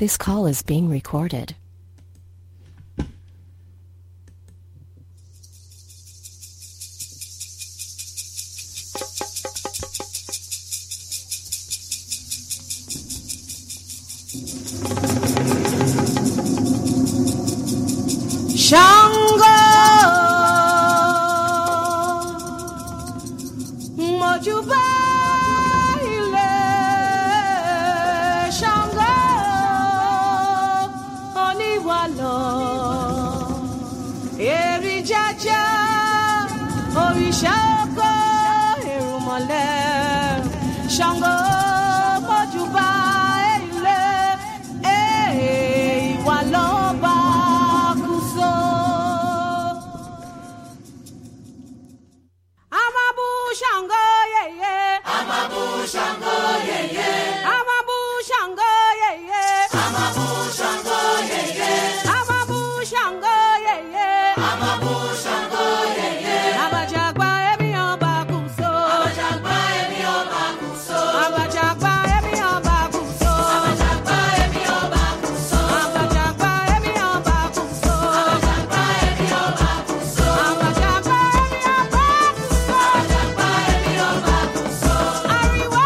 This call is being recorded. Shango Mojuba ile Shango Oniwalo Eri jaja Orisha oko erumole Shango Mojuba ile Iwaloba Shango yeah yeah Amabu Shango yeah yeah Amabu Shango yeah yeah Amabu Shango yeah yeah Amabu Shango yeah yeah Amabu Shango yeah yeah Abajagba emi oba kuso Abajagba emi oba kuso Abajagba emi oba kuso Abajagba emi oba kuso Abajagba emi oba kuso Abajagba emi oba kuso Abajagba emi oba kuso Ariwa,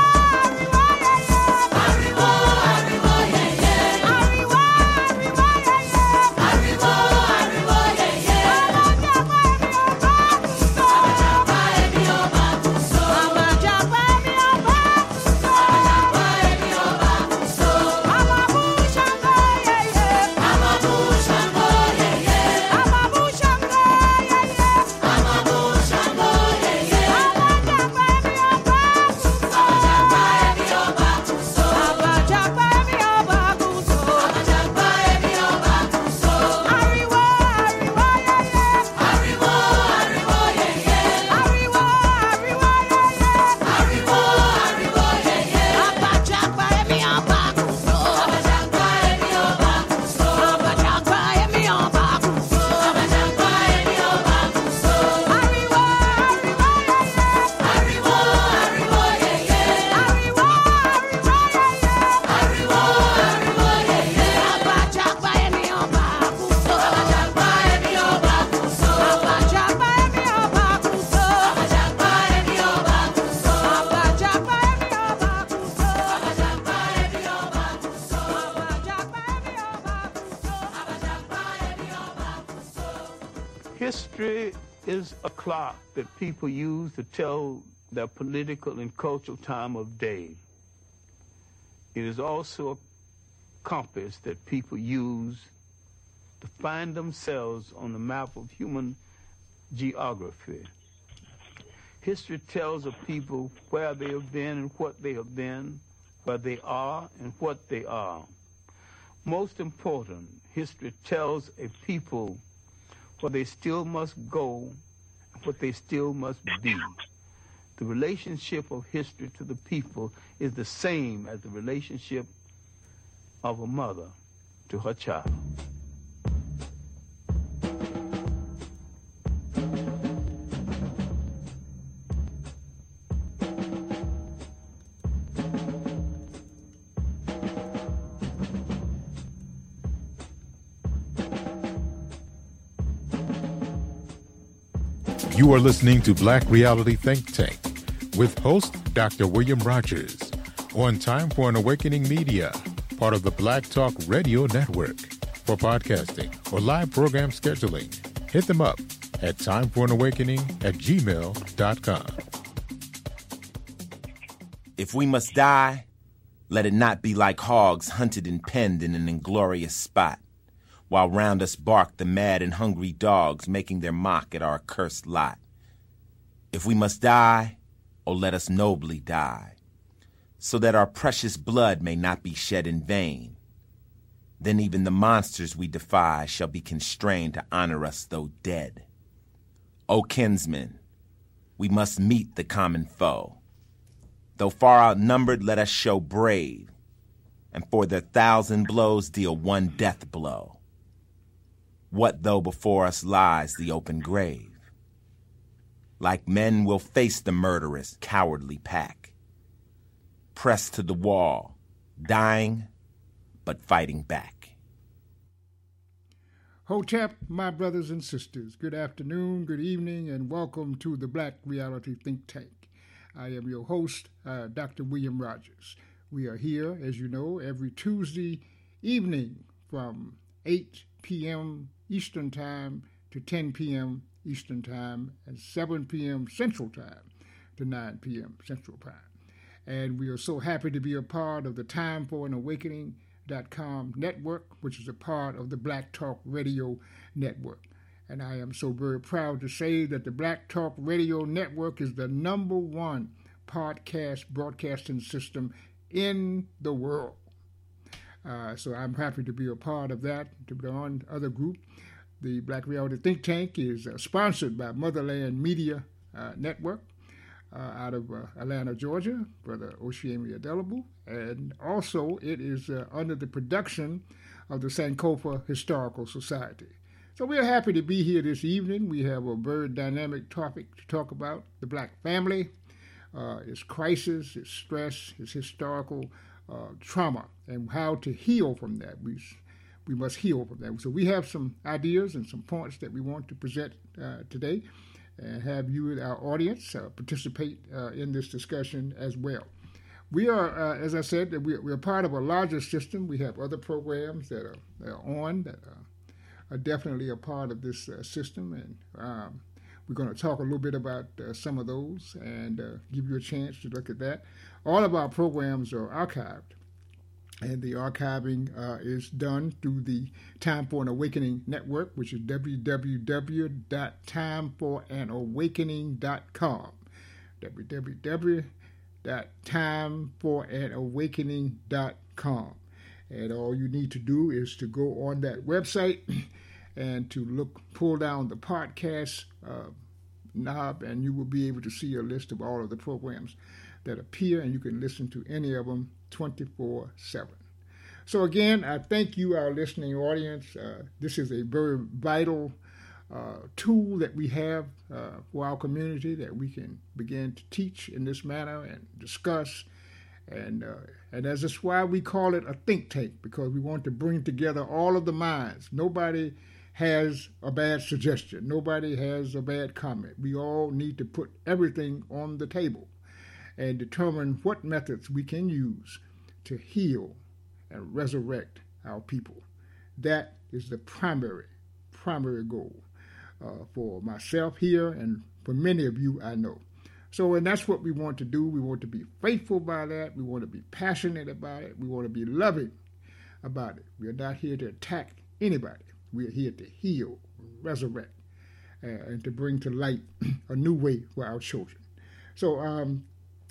History is a clock that people use to tell their political and cultural time of day. It is also a compass that people use to find themselves on the map of human geography. History tells of people where they have been and what they have been, where they are and what they are. Most important, history tells a people where they still must go and what they still must be. The relationship of history to the people is the same as the relationship of a mother to her child. You are listening to Black Reality Think Tank with host Dr. William Rogers on Time for an Awakening Media, part of the Black Talk Radio Network. For podcasting or live program scheduling, hit them up at timeforanawakening@gmail.com. If we must die, let it not be like hogs hunted and penned in an inglorious spot, while round us bark the mad and hungry dogs making their mock at our cursed lot. If we must die, oh, let us nobly die, so that our precious blood may not be shed in vain. Then even the monsters we defy shall be constrained to honor us though dead. O kinsmen, we must meet the common foe. Though far outnumbered, let us show brave, and for their 1,000 blows deal one death blow. What though before us lies the open grave? Like men we'll face the murderous, cowardly pack. Pressed to the wall, dying, but fighting back. Hotep, my brothers and sisters, good afternoon, good evening, and welcome to the Black Reality Think Tank. I am your host, Dr. William Rogers. We are here, as you know, every Tuesday evening from 8 p.m. Eastern Time to 10 p.m. Eastern Time and 7 p.m. Central Time to 9 p.m. Central Time. And we are so happy to be a part of the Time for an Awakening.com network, which is a part of the Black Talk Radio Network. And I am so very proud to say that the Black Talk Radio Network is the #1 podcast broadcasting system in the world. So I'm happy to be a part of that. To be on other group, the Black Reality Think Tank is sponsored by Motherland Media Network out of Atlanta, Georgia, Brother Oshiemi Adelabu. And also it is under the production of the Sankofa Historical Society. So we're happy to be here this evening. We have a very dynamic topic to talk about: the black family, its crisis, its stress, its historical trauma, and how to heal from that. We must heal from that. So we have some ideas and some points that we want to present today, and have you, our audience, participate in this discussion as well. We are, as I said, we're part of a larger system. We have other programs that are on that are definitely a part of this system, and we're going to talk a little bit about some of those and give you a chance to look at that. All of our programs are archived, and the archiving is done through the Time for an Awakening Network, which is www.timeforanawakening.com, www.timeforanawakening.com. And all you need to do is to go on that website and to pull down the podcast knob, and you will be able to see a list of all of the programs that appear, and you can listen to any of them 24/7. So again, I thank you, our listening audience. This is a very vital tool that we have for our community, that we can begin to teach in this manner and discuss. And as is why we call it a think tank, because we want to bring together all of the minds. Nobody has a bad suggestion. Nobody has a bad comment. We all need to put everything on the table and determine what methods we can use to heal and resurrect our people. That is the primary goal for myself here and for many of you I know. So, and that's what we want to do. We want to be faithful by that. We want to be passionate about it. We want to be loving about it. We are not here to attack anybody. We are here to heal, resurrect, and to bring to light a new way for our children. So and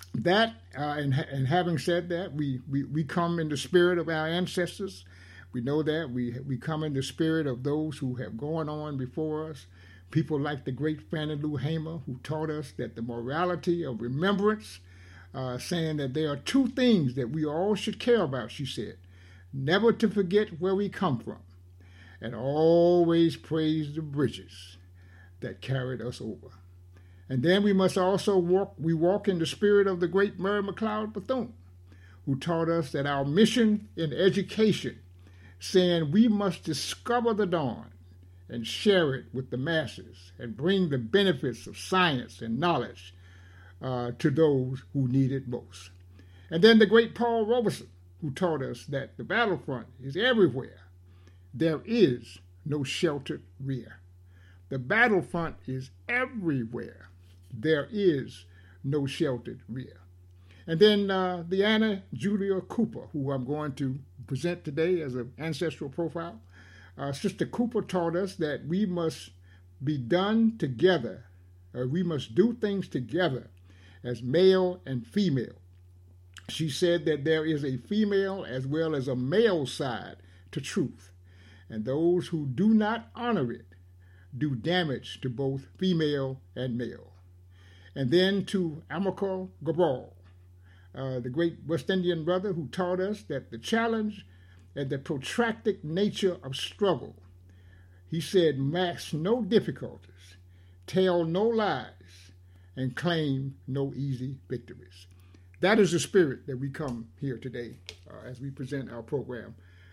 having said that, we come in the spirit of our ancestors. We know that. We come in the spirit of those who have gone on before us. People like the great Fannie Lou Hamer, who taught us that the morality of remembrance, saying that there are two things that we all should care about, she said: never to forget where we come from, and always praise the bridges that carried us over. And then we must also walk in the spirit of the great Mary McLeod Bethune, who taught us that our mission in education, saying we must discover the dawn and share it with the masses and bring the benefits of science and knowledge to those who need it most. And then the great Paul Robeson, who taught us that the battlefront is everywhere. There is no sheltered rear. The battlefront is everywhere. There is no sheltered rear. And then Deanna Julia Cooper, who I'm going to present today as an ancestral profile. Sister Cooper taught us that we must be done together, or we must do things together as male and female. She said that there is a female as well as a male side to truth, and those who do not honor it do damage to both female and male. And then to Amilcar Cabral, the great West Indian brother, who taught us that the challenge and the protracted nature of struggle, he said, mask no difficulties, tell no lies, and claim no easy victories. That is the spirit that we come here today as we present our program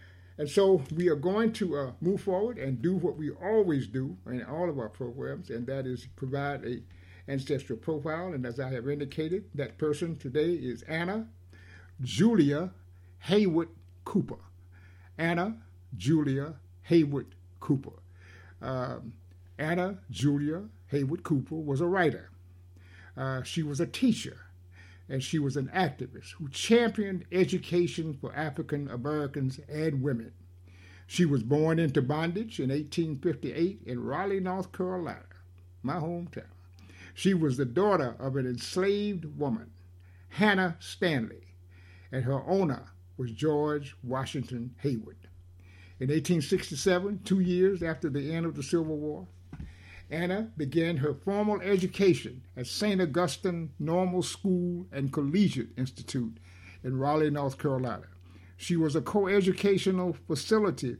And so we are going to move forward and do what we always do in all of our programs, and that is provide a ancestral profile. And as I have indicated, that person today is Anna Julia Haywood Cooper. Anna Julia Haywood Cooper. Anna Julia Haywood Cooper was a writer. She was a teacher, and she was an activist who championed education for African Americans and women. She was born into bondage in 1858 in Raleigh, North Carolina, my hometown. She was the daughter of an enslaved woman, Hannah Stanley, and her owner was George Washington Haywood. In 1867, 2 years after the end of the Civil War, Anna began her formal education at St. Augustine Normal School and Collegiate Institute in Raleigh, North Carolina. She was a co-educational facility.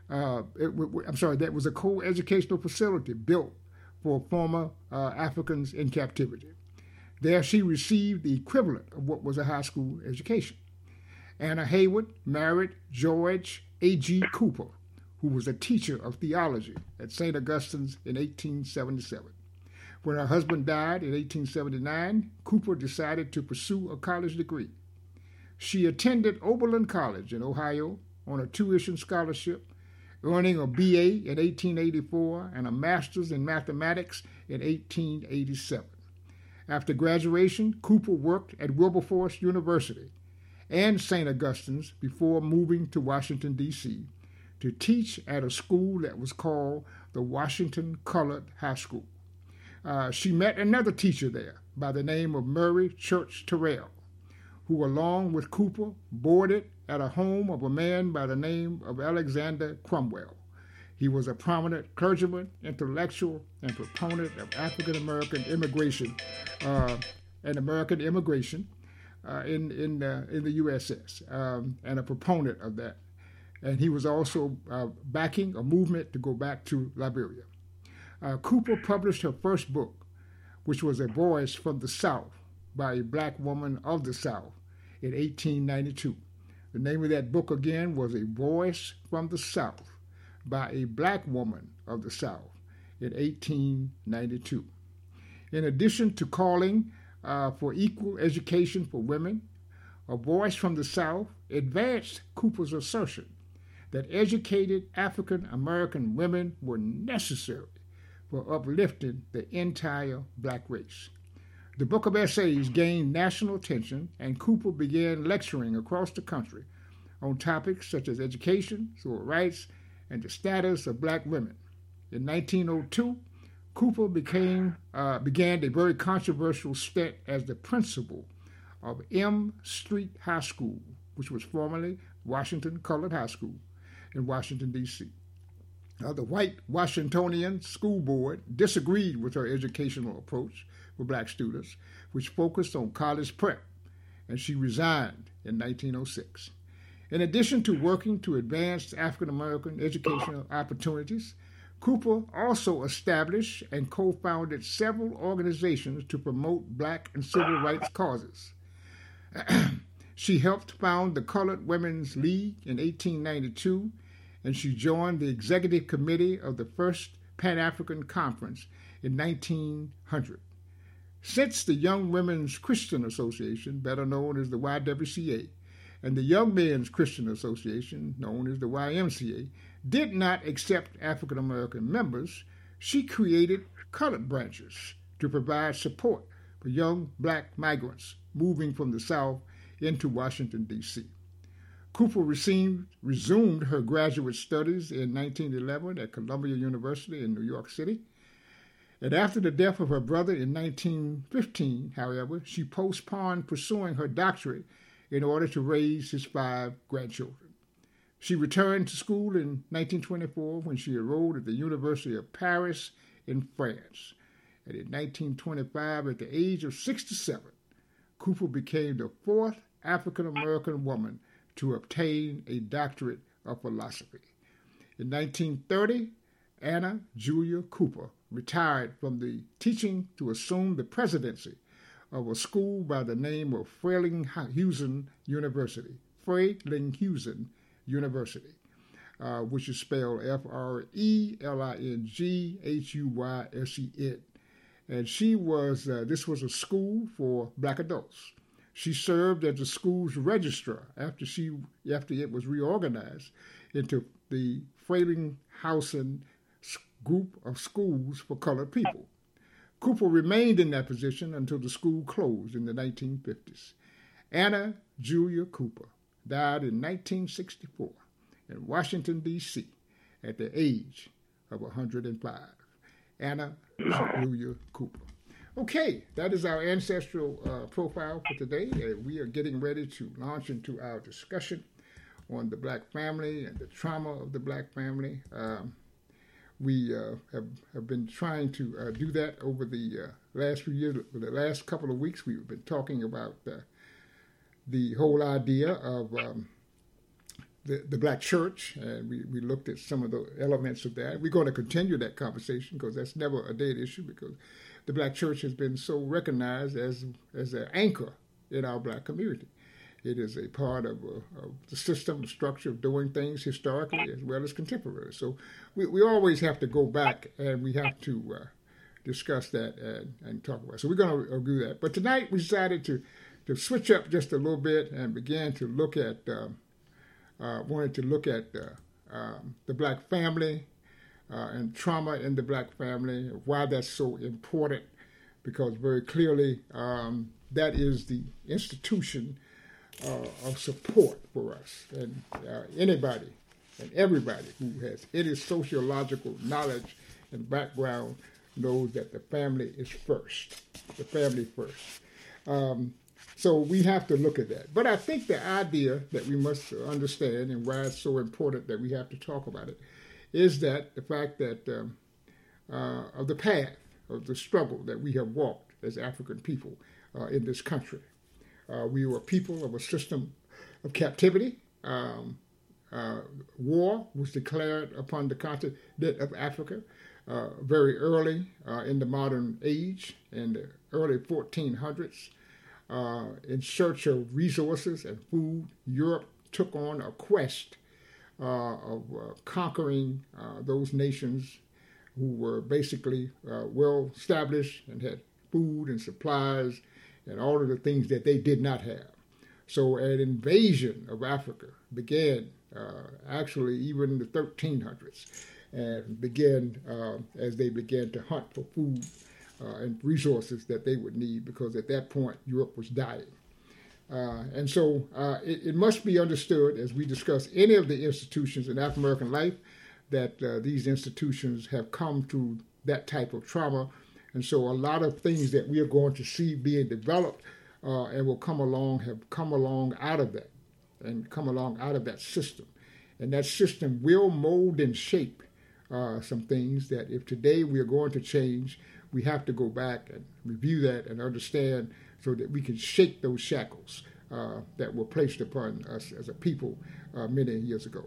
That was a co-educational facility built for former Africans in captivity. There she received the equivalent of what was a high school education. Anna Haywood married George A.G. Cooper, who was a teacher of theology at St. Augustine's in 1877. When her husband died in 1879, Cooper decided to pursue a college degree. She attended Oberlin College in Ohio on a tuition scholarship, earning a B.A. in 1884 and a master's in mathematics in 1887. After graduation, Cooper worked at Wilberforce University and St. Augustine's before moving to Washington, D.C., to teach at a school that was called the Washington Colored High School. She met another teacher there by the name of Murray Church Terrell, who, along with Cooper, boarded at a home of a man by the name of Alexander Cromwell. He was a prominent clergyman, intellectual, and proponent of African-American immigration in the USS, and a proponent of that. And he was also backing a movement to go back to Liberia. Cooper published her first book, which was A Voice from the South by a black woman of the South in 1892. The name of that book again was A Voice from the South by a black woman of the South in 1892. In addition to calling for equal education for women, A Voice from the South advanced Cooper's assertion that educated African American women were necessary for uplifting the entire black race. The book of essays gained national attention, and Cooper began lecturing across the country on topics such as education, civil rights, and the status of black women. In 1902, Cooper began a very controversial stint as the principal of M Street High School, which was formerly Washington Colored High School in Washington, D.C. The white Washingtonian School Board disagreed with her educational approach for black students, which focused on college prep, and she resigned in 1906. In addition to working to advance African American educational opportunities, Cooper also established and co-founded several organizations to promote black and civil rights causes. She helped found the Colored Women's League in 1892, and she joined the executive committee of the first Pan-African Conference in 1900. Since the Young Women's Christian Association, better known as the YWCA, and the Young Men's Christian Association, known as the YMCA, did not accept African American members, she created colored branches to provide support for young black migrants moving from the South into Washington, D.C. Cooper resumed her graduate studies in 1911 at Columbia University in New York City. And after the death of her brother in 1915, however, she postponed pursuing her doctorate in order to raise his 5 grandchildren. She returned to school in 1924 when she enrolled at the University of Paris in France. And in 1925, at the age of 67, Cooper became the 4th African-American woman to obtain a doctorate of philosophy. In 1930, Anna Julia Cooper retired from the teaching to assume the presidency of a school by the name of Frelinghuysen University. which is spelled FRELINGHUYSEN. And she was, this was a school for black adults. She served as the school's registrar after it was reorganized into the Frelinghuysen group of schools for colored people. Cooper remained in that position until the school closed in the 1950s. Anna Julia Cooper died in 1964 in Washington, D.C. at the age of 105. Anna Julia Cooper. Okay, that is our ancestral profile for today. We are getting ready to launch into our discussion on the black family and the trauma of the black family. We have been trying to do that over the last few years. For the last couple of weeks, we've been talking about the whole idea of the black church, and we looked at some of the elements of that. We're going to continue that conversation because that's never a dead issue, because the black church has been so recognized as an anchor in our black community. It is a part of the system, the structure of doing things historically as well as contemporary. So we always have to go back and we have to discuss that and talk about it. So we're going to do that. But tonight we decided to switch up just a little bit and began to look at, wanted to look at the black family and trauma in the black family, why that's so important, because very clearly that is the institution of support for us. And anybody and everybody who has any sociological knowledge and background knows that the family is first. The family first. So we have to look at that. But I think the idea that we must understand and why it's so important that we have to talk about it is that the fact that of the path of the struggle that we have walked as African people in this country. We were people of a system of captivity. War was declared upon the continent of Africa very early in the modern age, in the early 1400s. In search of resources and food, Europe took on a quest of conquering those nations who were basically well established and had food and supplies and all of the things that they did not have. So an invasion of Africa began actually even in the 1300s, and began as they began to hunt for food and resources that they would need, because at that point Europe was dying. And so it must be understood as we discuss any of the institutions in African American life that these institutions have come through that type of trauma. And so a lot of things that we are going to see being developed and will come along have come along out of that, and come along out of that system. And that system will mold and shape some things that if today we are going to change, we have to go back and review that and understand so that we can shake those shackles that were placed upon us as a people many years ago.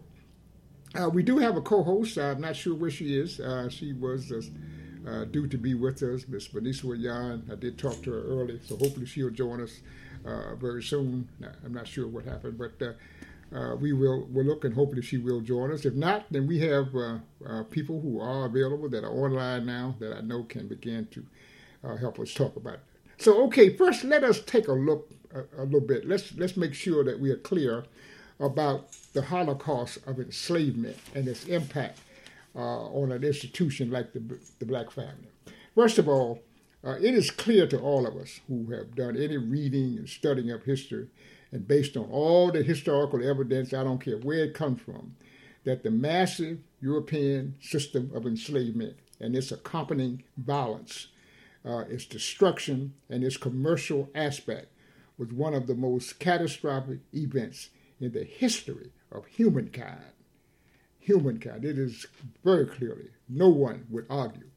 We do have a co-host. I'm not sure where she is. She was due to be with us, Miss Beniswa Yan. I did talk to her early, so hopefully she'll join us very soon. I'm not sure what happened, but we'll look, and hopefully she will join us. If not, then we have people who are available that are online now that I know can begin to help us talk about it. So, okay, first let us take a look a little bit. Let's make sure that we are clear about the Holocaust of enslavement and its impact on an institution like the black family. First of all, it is clear to all of us who have done any reading and studying of history, and based on all the historical evidence, I don't care where it comes from, that the massive European system of enslavement and its accompanying violence, its destruction, and its commercial aspect was one of the most catastrophic events in the history of humankind. Humankind. It is very clearly, no one would argue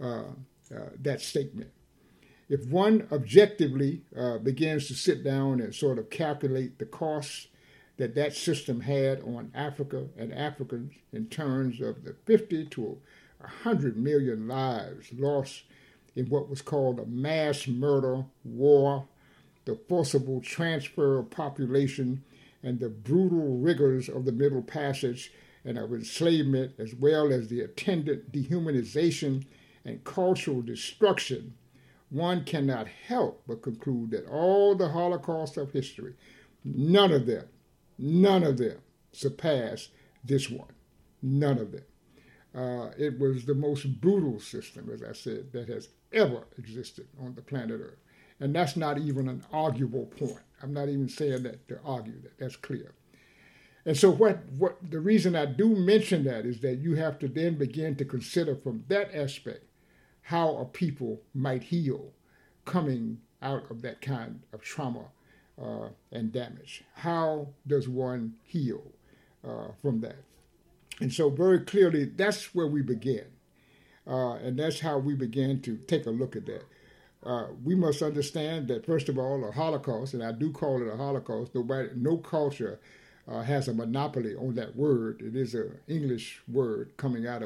that statement. If one objectively begins to sit down and sort of calculate the costs that system had on Africa and Africans in terms of the 50 to 100 million lives lost in what was called a mass murder war, the forcible transfer of population, and the brutal rigors of the Middle Passage, and of enslavement, as well as the attendant dehumanization and cultural destruction, one cannot help but conclude that all the Holocausts of history, none of them surpassed this one. None of them. It was the most brutal system, as I said, that has ever existed on the planet Earth. And that's not even an arguable point. I'm not even saying that to argue that. That's clear. And so what the reason I do mention that is that you have to then begin to consider from that aspect how a people might heal coming out of that kind of trauma and damage. How does one heal from that? And so very clearly, that's where we begin. And that's how we began to take a look at that. We must understand that, first of all, a Holocaust, and I do call it a Holocaust, no culture has a monopoly on that word. It is an English word coming out of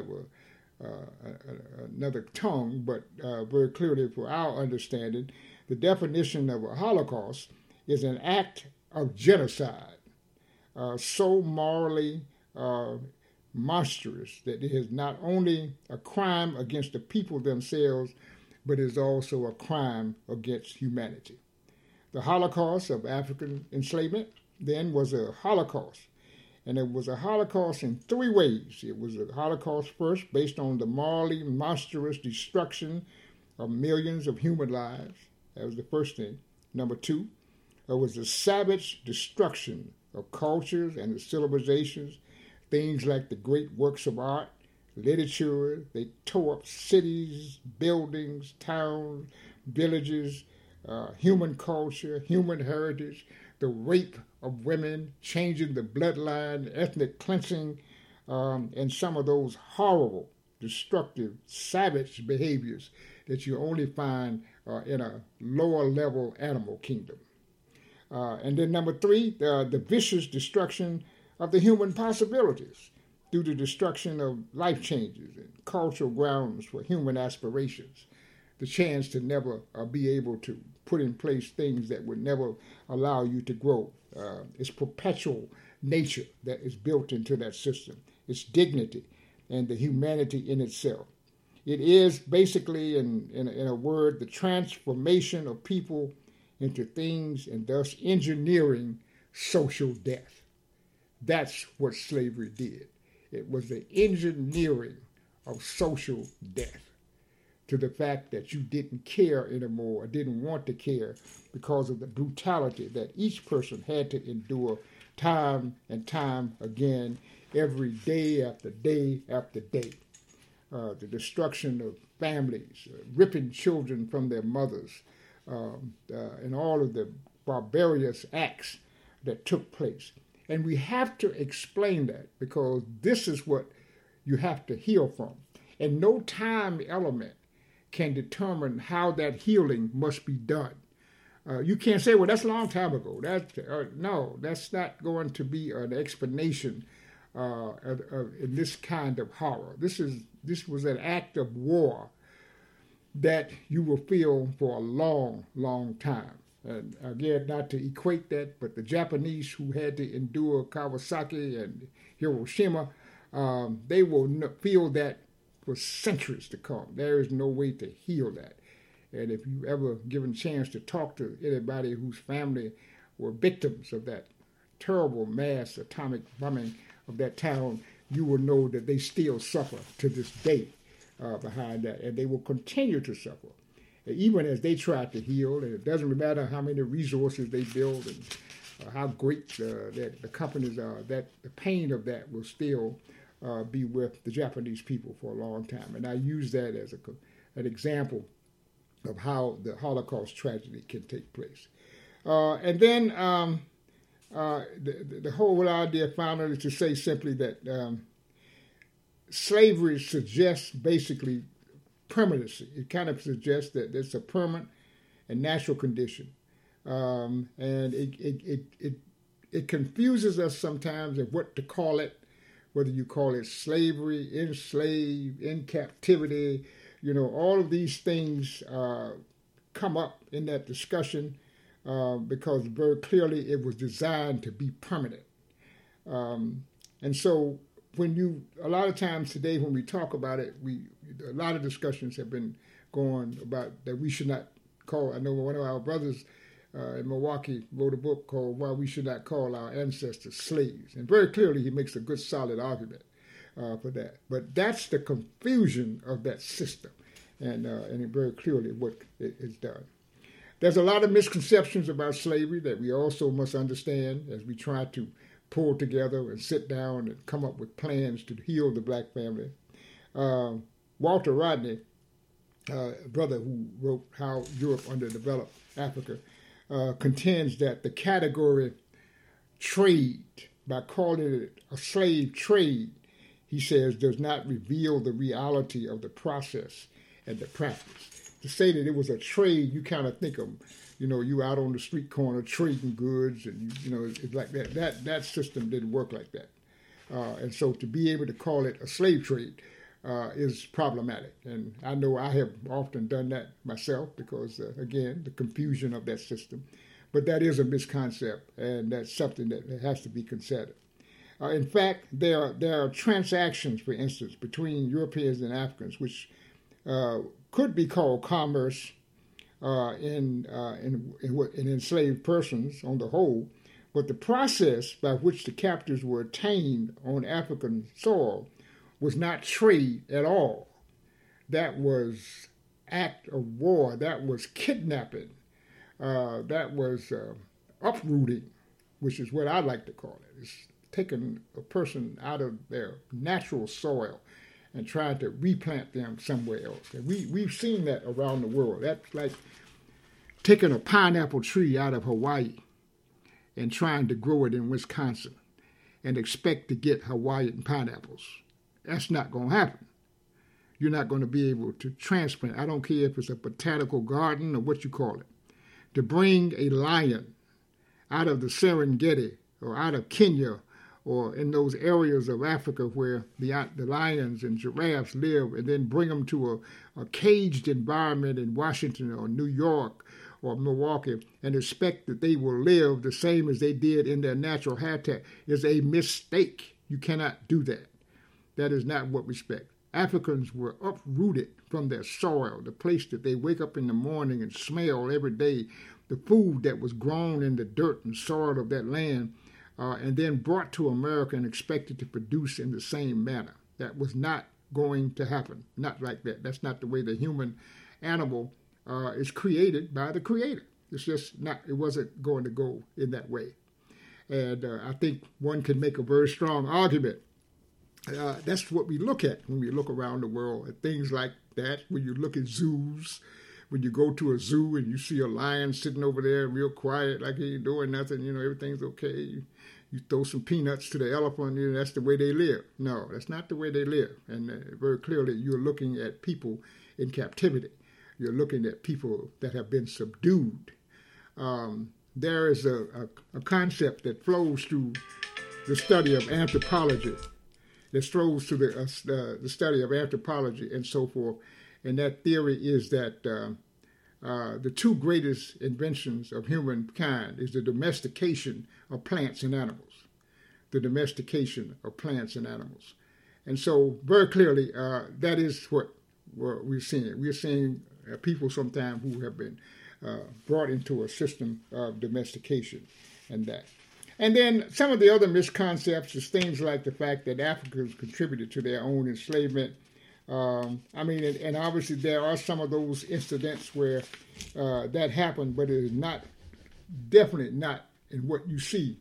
another tongue, but very clearly for our understanding, the definition of a Holocaust is an act of genocide, so morally monstrous that it is not only a crime against the people themselves, but is also a crime against humanity. The Holocaust of African enslavement then was a Holocaust, and it was a Holocaust in three ways. It was a Holocaust first based on the morally monstrous destruction of millions of human lives. That was the first thing. Number two, it was the savage destruction of cultures and the civilizations, things like the great works of art, literature. They tore up cities, buildings, towns, villages, human culture, human heritage, the rape of women, changing the bloodline, ethnic cleansing, and some of those horrible, destructive, savage behaviors that you only find in a lower level animal kingdom. And then number three, the vicious destruction of the human possibilities through the destruction of life changes and cultural grounds for human aspirations, the chance to never be able to put in place things that would never allow you to grow. It's perpetual nature that is built into that system, its dignity and the humanity in itself. It is basically, in a word, the transformation of people into things and thus engineering social death. That's what slavery did. It was the engineering of social death, to the fact that you didn't care anymore or didn't want to care because of the brutality that each person had to endure time and time again, every day after day after day. The destruction of families, ripping children from their mothers, and all of the barbarous acts that took place. And we have to explain that, because this is what you have to heal from. And no time element can determine how that healing must be done. You can't say, well, that's a long time ago. No, that's not going to be an explanation in this kind of horror. This was an act of war that you will feel for a long, long time. And again, not to equate that, but the Japanese who had to endure Kawasaki and Hiroshima, they will feel that for centuries to come. There is no way to heal that. And if you ever given a chance to talk to anybody whose family were victims of that terrible mass atomic bombing of that town, you will know that they still suffer to this day behind that, and they will continue to suffer. Even as they try to heal, and it doesn't matter how many resources they build and how great the companies are, that the pain of that will still be with the Japanese people for a long time. And I use that as an example of how the Holocaust tragedy can take place. And then the whole idea finally is to say simply that slavery suggests basically permanency. It kind of suggests that it's a permanent and natural condition. And it confuses us sometimes of what to call it, whether you call it slavery, enslaved, in captivity. You know, all of these things come up in that discussion because very clearly it was designed to be permanent. And so a lot of times today when we talk about it, a lot of discussions have been going about that we should not call. I know one of our brothers in Milwaukee wrote a book called "Why We Should Not Call Our Ancestors Slaves," and very clearly he makes a good, solid argument for that. But that's the confusion of that system, and very clearly what it is done. There's a lot of misconceptions about slavery that we also must understand as we try to pull together and sit down and come up with plans to heal the black family. Walter Rodney, a brother who wrote How Europe Underdeveloped Africa, contends that the category trade, by calling it a slave trade, he says, does not reveal the reality of the process and the practice. To say that it was a trade, you kind of think of, you out on the street corner trading goods, and it's like that. That system didn't work like that, and so to be able to call it a slave trade is problematic. And I know I have often done that myself because, again, the confusion of that system. But that is a misconception, and that's something that has to be considered. In fact, there are transactions, for instance, between Europeans and Africans, which could be called commerce in enslaved persons on the whole, but the process by which the captives were attained on African soil was not trade at all. That was act of war. That was kidnapping. That was uprooting, which is what I like to call it. It's taking a person out of their natural soil and trying to replant them somewhere else. And we've seen that around the world. That's like taking a pineapple tree out of Hawaii and trying to grow it in Wisconsin and expect to get Hawaiian pineapples. That's not going to happen. You're not going to be able to transplant. I don't care if it's a botanical garden or what you call it. To bring a lion out of the Serengeti or out of Kenya or in those areas of Africa where the lions and giraffes live, and then bring them to a caged environment in Washington or New York or Milwaukee and expect that they will live the same as they did in their natural habitat is a mistake. You cannot do that. That is not what we expect. Africans were uprooted from their soil, the place that they wake up in the morning and smell every day, the food that was grown in the dirt and soil of that land, and then brought to America and expected to produce in the same manner. That was not going to happen. Not like that. That's not the way the human animal is created by the Creator. It's just not, it wasn't going to go in that way. And I think one can make a very strong argument. That's what we look at when we look around the world at things like that. When you look at zoos, when you go to a zoo and you see a lion sitting over there real quiet, like he ain't doing nothing, everything's okay. You throw some peanuts to the elephant, that's the way they live. No, that's not the way they live. And very clearly, you're looking at people in captivity. You're looking at people that have been subdued. There is a concept that flows through the study of anthropology. That flows to the study of anthropology and so forth. And that theory is that the two greatest inventions of humankind is the domestication of plants and animals. The domestication of plants and animals. And so very clearly, that is what we're seeing. We're seeing people sometimes who have been brought into a system of domestication and that. And then some of the other misconceptions is things like the fact that Africans contributed to their own enslavement. And obviously there are some of those incidents where that happened, but it is definitely not in what you see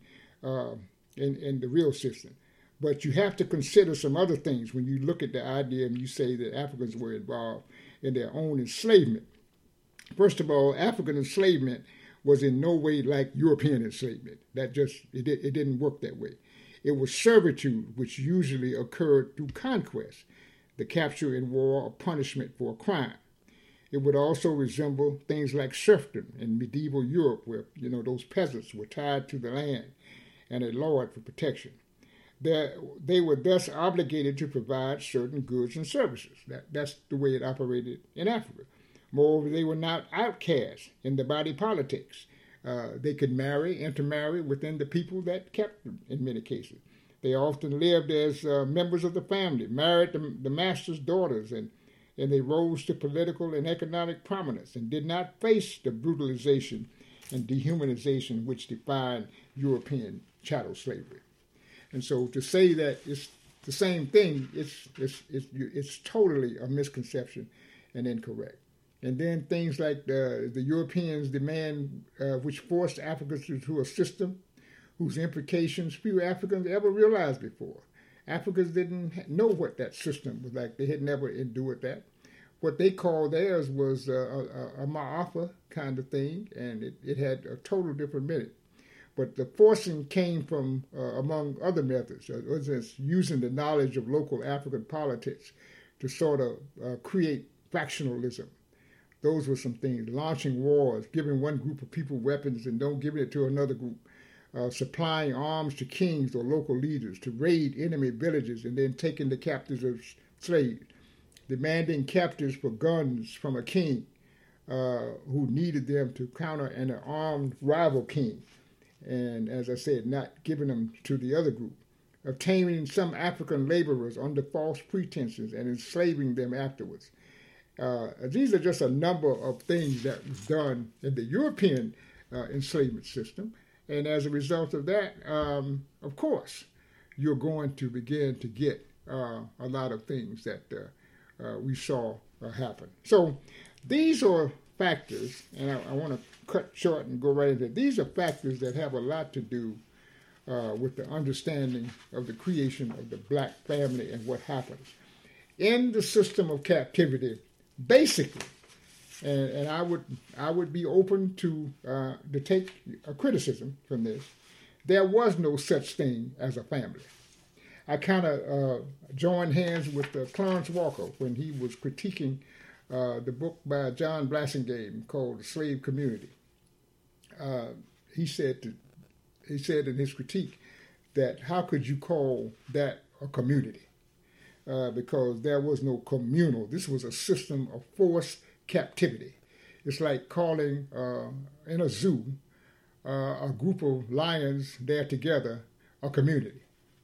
in the real system. But you have to consider some other things when you look at the idea and you say that Africans were involved in their own enslavement. First of all, African enslavement was in no way like European enslavement. It didn't work that way. It was servitude, which usually occurred through conquest, the capture in war or punishment for a crime. It would also resemble things like serfdom in medieval Europe, where those peasants were tied to the land and a lord for protection. They were thus obligated to provide certain goods and services. That's the way it operated in Africa. Moreover, they were not outcasts in the body politics. They could intermarry within the people that kept them in many cases. They often lived as members of the family, married the master's daughters, and they rose to political and economic prominence and did not face the brutalization and dehumanization which defined European chattel slavery. And so to say that it's the same thing, it's totally a misconception and incorrect. And then things like the Europeans' demand, which forced Africans into a system whose implications few Africans ever realized before. Africans didn't know what that system was like. They had never endured that. What they called theirs was a ma'afa kind of thing, and it had a total different meaning. But the forcing came from, among other methods, using the knowledge of local African politics to sort of create factionalism. Those were some things, launching wars, giving one group of people weapons and don't give it to another group, supplying arms to kings or local leaders to raid enemy villages and then taking the captives as slaves, demanding captives for guns from a king who needed them to counter an armed rival king, and as I said, not giving them to the other group, obtaining some African laborers under false pretenses and enslaving them afterwards. These are just a number of things that was done in the European enslavement system. And as a result of that, of course, you're going to begin to get a lot of things that we saw happen. So these are factors, and I want to cut short and go right into it. These are factors that have a lot to do with the understanding of the creation of the black family and what happens in the system of captivity. Basically, and I would be open to take a criticism from this. There was no such thing as a family. I kind of joined hands with Clarence Walker when he was critiquing the book by John Blassingame called The Slave Community. He said in his critique that how could you call that a community? Because there was no communal. This was a system of forced captivity. It's like calling in a zoo a group of lions there together a community.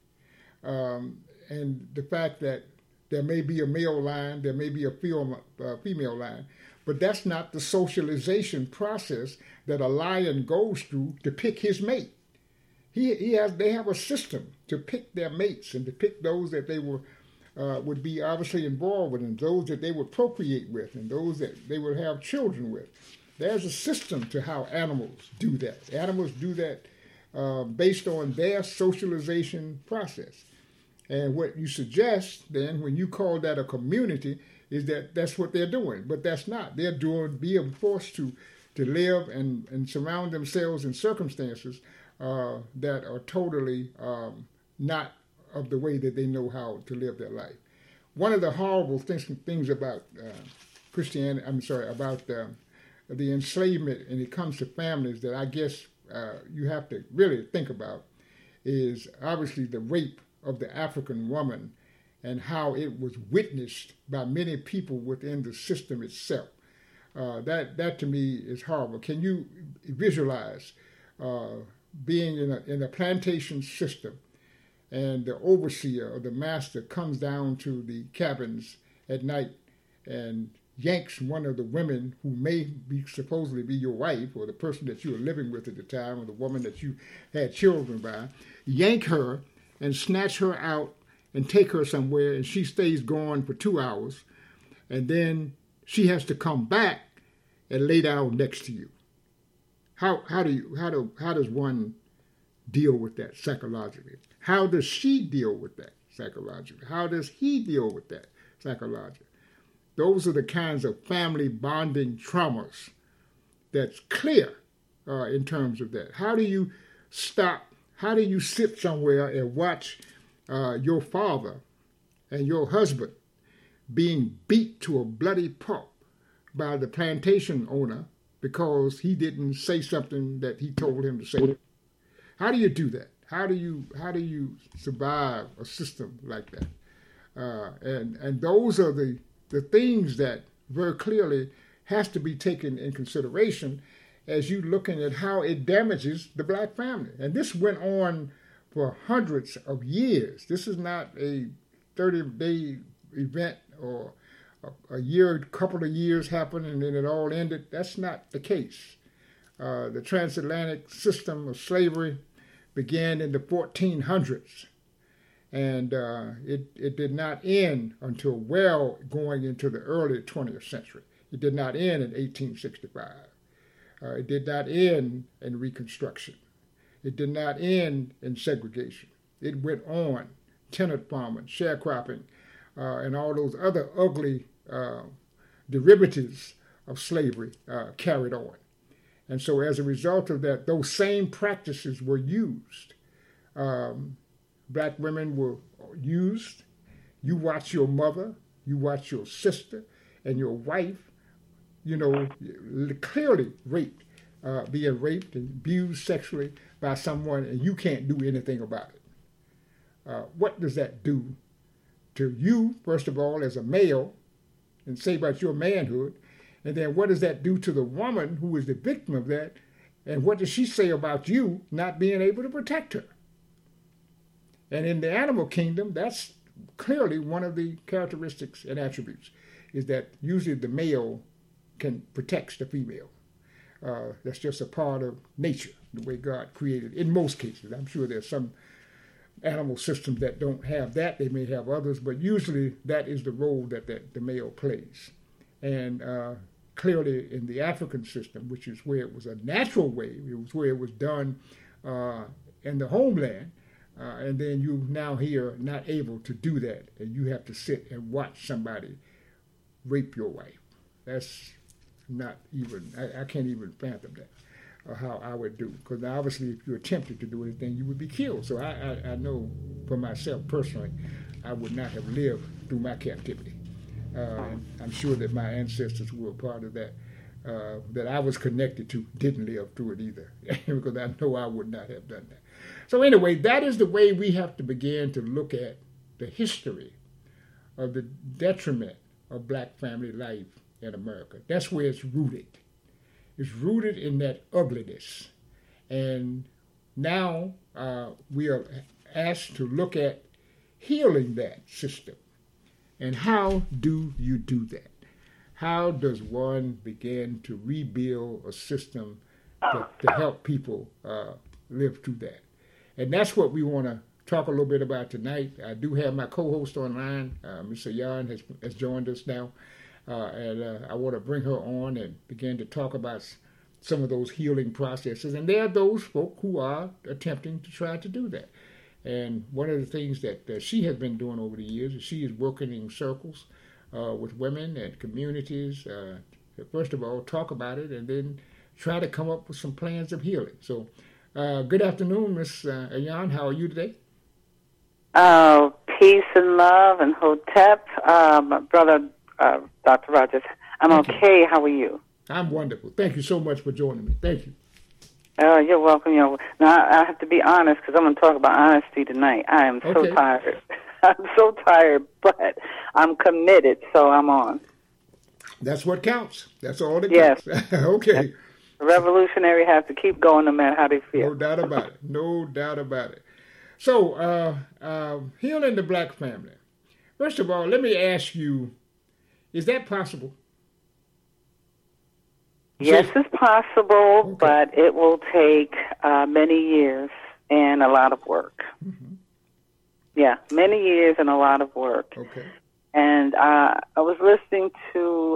And the fact that there may be a male lion, there may be a female lion, but that's not the socialization process that a lion goes through to pick his mate. They have a system to pick their mates and to pick those that they would be obviously involved with, and those that they would procreate with, and those that they would have children with. There's a system to how animals do that. Animals do that based on their socialization process. And what you suggest then, when you call that a community, is that that's what they're doing. But that's not. They're being forced to live and surround themselves in circumstances that are totally not of the way that they know how to live their life. One of the horrible things about about the enslavement, and it comes to families, that I guess you have to really think about, is obviously the rape of the African woman and how it was witnessed by many people within the system itself. That to me is horrible. Can you visualize being in a plantation system, and the overseer or the master comes down to the cabins at night and yanks one of the women who may supposedly be your wife, or the person that you were living with at the time, or the woman that you had children by, yank her and snatch her out and take her somewhere, and she stays gone for 2 hours, and then she has to come back and lay down next to you. How does one deal with that psychologically? How does she deal with that psychologically? How does he deal with that psychologically? Those are the kinds of family bonding traumas that's clear in terms of that. How do you stop? How do you sit somewhere and watch your father and your husband being beat to a bloody pulp by the plantation owner because he didn't say something that he told him to say? How do you do that? How do you survive a system like that? And those are the things that very clearly has to be taken in consideration as you looking at how it damages the black family. And this went on for hundreds of years. This is not a 30-day event or a year, couple of years happened and then it all ended. That's not the case. The transatlantic system of slavery began in the 1400s, and it did not end until well going into the early 20th century. It did not end in 1865. It did not end in Reconstruction. It did not end in segregation. It went on, tenant farming, sharecropping, and all those other ugly derivatives of slavery carried on. And so as a result of that, those same practices were used. Black women were used. You watch your mother, you watch your sister, and your wife, clearly raped, being raped and abused sexually by someone, and you can't do anything about it. What does that do to you, first of all, as a male, and say about your manhood? And then what does that do to the woman who is the victim of that? And what does she say about you not being able to protect her? And in the animal kingdom, that's clearly one of the characteristics and attributes, is that usually the male protects the female. That's just a part of nature, the way God created it. In most cases, I'm sure there's some animal systems that don't have that. They may have others, but usually that is the role that the male plays. And clearly in the African system, which is where it was a natural way, it was where it was done in the homeland, and then you now here not able to do that, and you have to sit and watch somebody rape your wife. That's not even, I can't even fathom that, or how I would do. Because obviously if you attempted to do anything, you would be killed. So I know for myself personally, I would not have lived through my captivity. I'm sure that my ancestors who were a part of that, that I was connected to, didn't live through it either, because I know I would not have done that. So anyway, that is the way we have to begin to look at the history of the detriment of black family life in America. That's where it's rooted. It's rooted in that ugliness. And now we are asked to look at healing that system. And how do you do that? How does one begin to rebuild a system to help people live through that? And that's what we want to talk a little bit about tonight. I do have my co-host online, Mr. Yan has joined us now. And I want to bring her on and begin to talk about some of those healing processes. And there are those folk who are attempting to try to do that. And one of the things that she has been doing over the years is she is working in circles with women and communities. First of all, talk about it and then try to come up with some plans of healing. So good afternoon, Ms. Ayan. How are you today? Peace and love and Hotep. My brother, Dr. Rogers. I'm okay. How are you? I'm wonderful. Thank you so much for joining me. Thank you. You're welcome. Now, I have to be honest because I'm going to talk about honesty tonight. I am so tired. I'm so tired, but I'm committed, so I'm on. That's what counts. That's all that counts. Yes. Okay. The revolutionary has to keep going no matter how they feel. No doubt about it. No doubt about it. So, healing the black family. First of all, let me ask you, is that possible? Yes, it's possible, but it will take many years and a lot of work. Mm-hmm. Yeah, many years and a lot of work. Okay. And I was listening to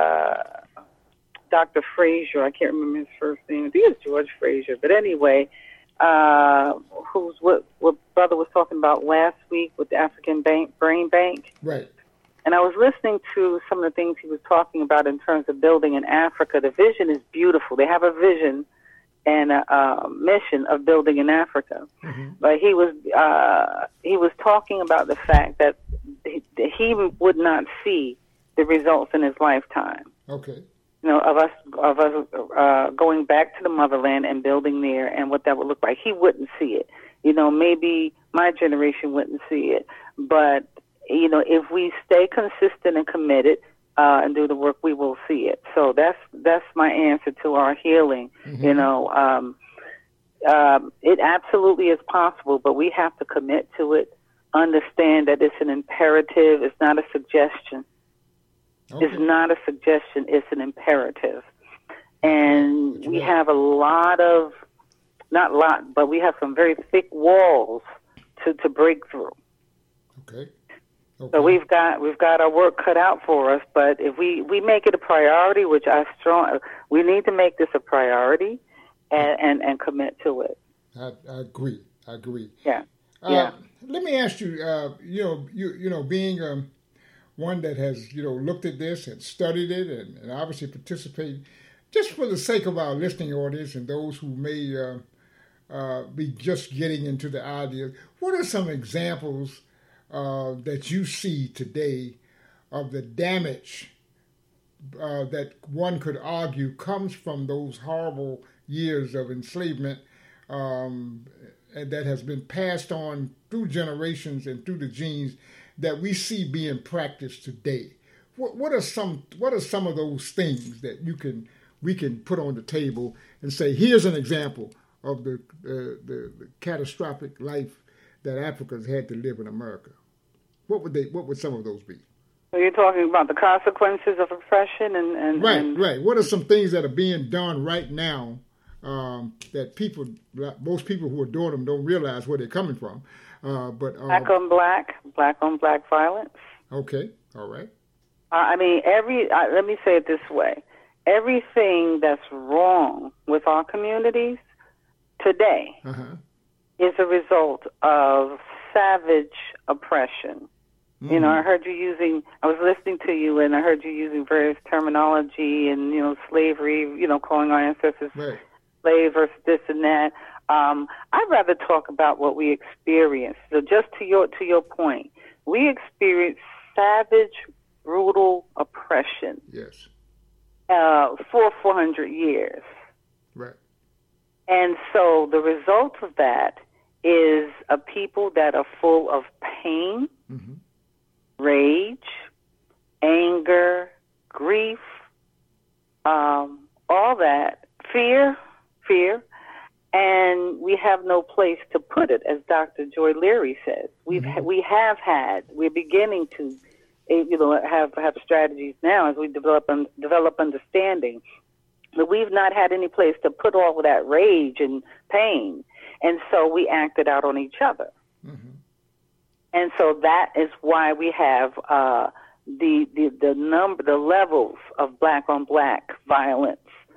Dr. Frazier. I can't remember his first name. I think it's George Frazier. But anyway, who's what brother was talking about last week with the African Brain Bank. Right. And I was listening to some of the things he was talking about in terms of building in Africa. The vision is beautiful. They have a vision and a mission of building in Africa. Mm-hmm. But he was talking about the fact that he would not see the results in his lifetime. Okay. Of us going back to the motherland and building there and what that would look like. He wouldn't see it. Maybe my generation wouldn't see it, but if we stay consistent and committed and do the work, we will see it. So that's my answer to our healing. Mm-hmm. it absolutely is possible, but we have to commit to it, understand that it's an imperative, it's not a suggestion. Okay. It's not a suggestion, it's an imperative. And we have a lot of, not a lot, but we have some very thick walls to break through. Okay. So we've got our work cut out for us, but if we make it a priority, which we need to make this a priority and commit to it. I agree. Yeah. Let me ask you, being one that has, looked at this and studied it and obviously participated, just for the sake of our listening audience and those who may be just getting into the idea, what are some examples that you see today of the damage that one could argue comes from those horrible years of enslavement and that has been passed on through generations and through the genes that we see being practiced today? What are some of those things that we can put on the table and say, here's an example of the catastrophic life that Africans had to live in America? What would some of those be? So you're talking about the consequences of oppression and right. What are some things that are being done right now that most people who are doing them don't realize where they're coming from? But black on black violence. Okay, all right. Let me say it this way: everything that's wrong with our communities today is a result of savage oppression. Mm-hmm. I was listening to you and I heard you using various terminology and, slavery, calling our ancestors slave versus this and that. I'd rather talk about what we experienced. So just to your point, we experienced savage, brutal oppression. Yes. For 400 years. Right. And so the result of that is a people that are full of pain, rage, anger, grief, all that, fear, and we have no place to put it, as Dr. Joy Leary says. We're beginning to, have strategies now as we develop understanding, but we've not had any place to put all of that rage and pain. And so we acted out on each other. Mm-hmm. And so that is why we have the levels of black on black violence,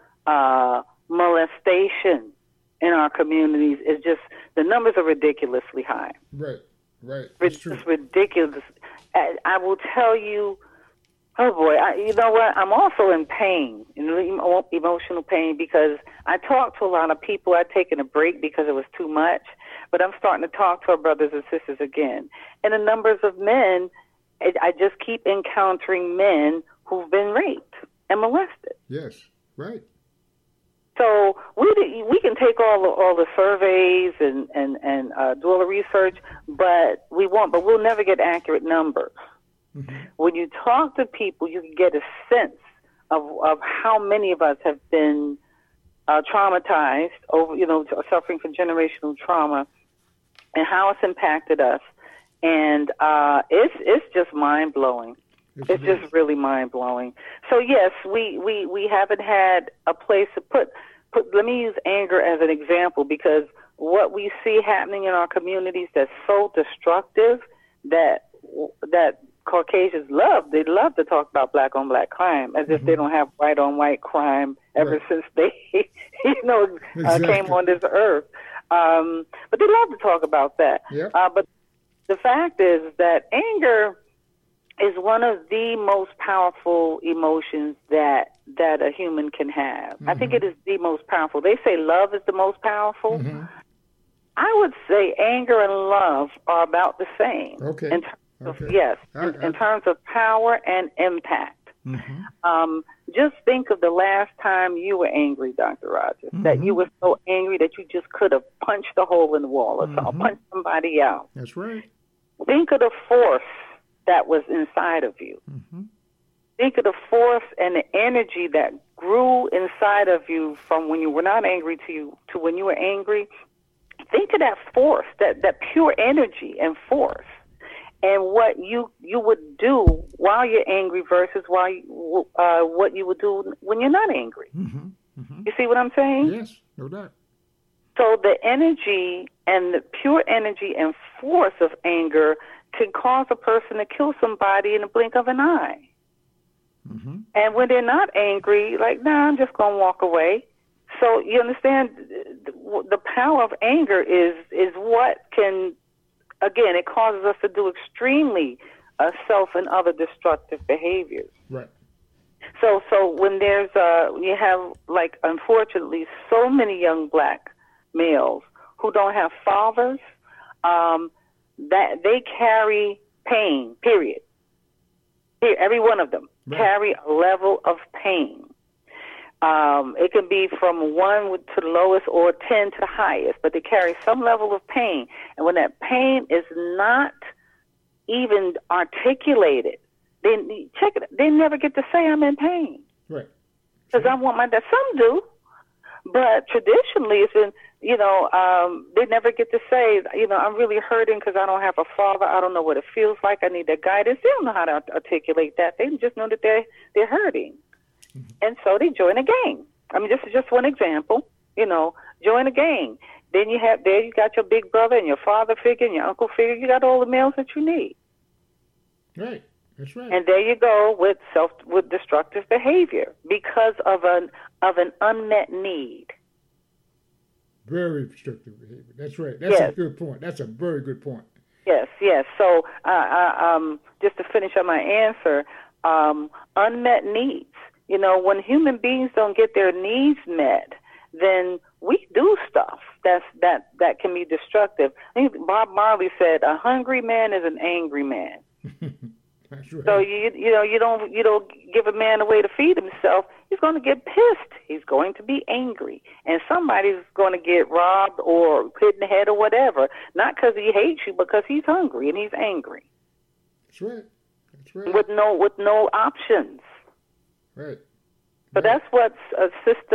molestation in our communities is just, the numbers are ridiculously high. Right. It's just ridiculous. I will tell you, oh boy, you know what? I'm also in pain, emotional pain, because I talk to a lot of people. I've taken a break because it was too much, but I'm starting to talk to our brothers and sisters again. And the numbers of men, I just keep encountering men who've been raped and molested. Yes, right. So we can take all the surveys and do all the research, but we'll never get accurate numbers. Mm-hmm. When you talk to people, you can get a sense of how many of us have been traumatized over, suffering from generational trauma, and how it's impacted us. And it's just mind blowing. It's just really mind blowing. So yes, we haven't had a place to put. Let me use anger as an example, because what we see happening in our communities that's so destructive that Caucasians love. They love to talk about black on black crime as if they don't have white on white crime ever since they, came on this earth. But they love to talk about that. Yep. But the fact is that anger is one of the most powerful emotions that a human can have. I think it is the most powerful. They say love is the most powerful. I would say anger and love are about the same. Okay. In terms of power and impact. Just think of the last time you were angry, Dr. Rogers, that you were so angry that you just could have punched a hole in the wall or punched somebody out. That's right. Think of the force that was inside of you. Think of the force and the energy that grew inside of you from when you were not angry to when you were angry. Think of that force, that pure energy and force, and what you would do while you're angry versus what you would do when you're not angry. Mm-hmm. Mm-hmm. You see what I'm saying? Yes, no doubt. So the energy and the pure energy and force of anger can cause a person to kill somebody in the blink of an eye. Mm-hmm. And when they're not angry, like, nah, I'm just going to walk away. So you understand, the power of anger is what can, again, it causes us to do extremely self and other destructive behaviors. Right. So when there's you have, like, unfortunately, so many young black males who don't have fathers, that they carry pain, period. Every one of them carry a level of pain. It can be from 1 to the lowest or 10 to the highest, but they carry some level of pain. And when that pain is not even articulated, they never get to say, I'm in pain. Right. Because I want my dad. Some do, but traditionally it's been, they never get to say, I'm really hurting because I don't have a father. I don't know what it feels like. I need that guidance. They don't know how to articulate that. They just know that they're hurting. Mm-hmm. And so they join a gang. I mean, this is just one example. Join a gang. Then you got your big brother and your father figure and your uncle figure. You got all the males that you need. Right. That's right. And there you go with destructive behavior because of an unmet need. Very destructive behavior. That's right. That's a good point. That's a very good point. Yes. So, just to finish up my answer, unmet needs. When human beings don't get their needs met, then we do stuff that can be destructive. I think Bob Marley said, "A hungry man is an angry man." That's right. So you don't give a man a way to feed himself. He's going to get pissed. He's going to be angry, and somebody's going to get robbed or hit in the head or whatever. Not because he hates you, because he's hungry and he's angry. That's right. That's right. With no options. Right. So that's what's a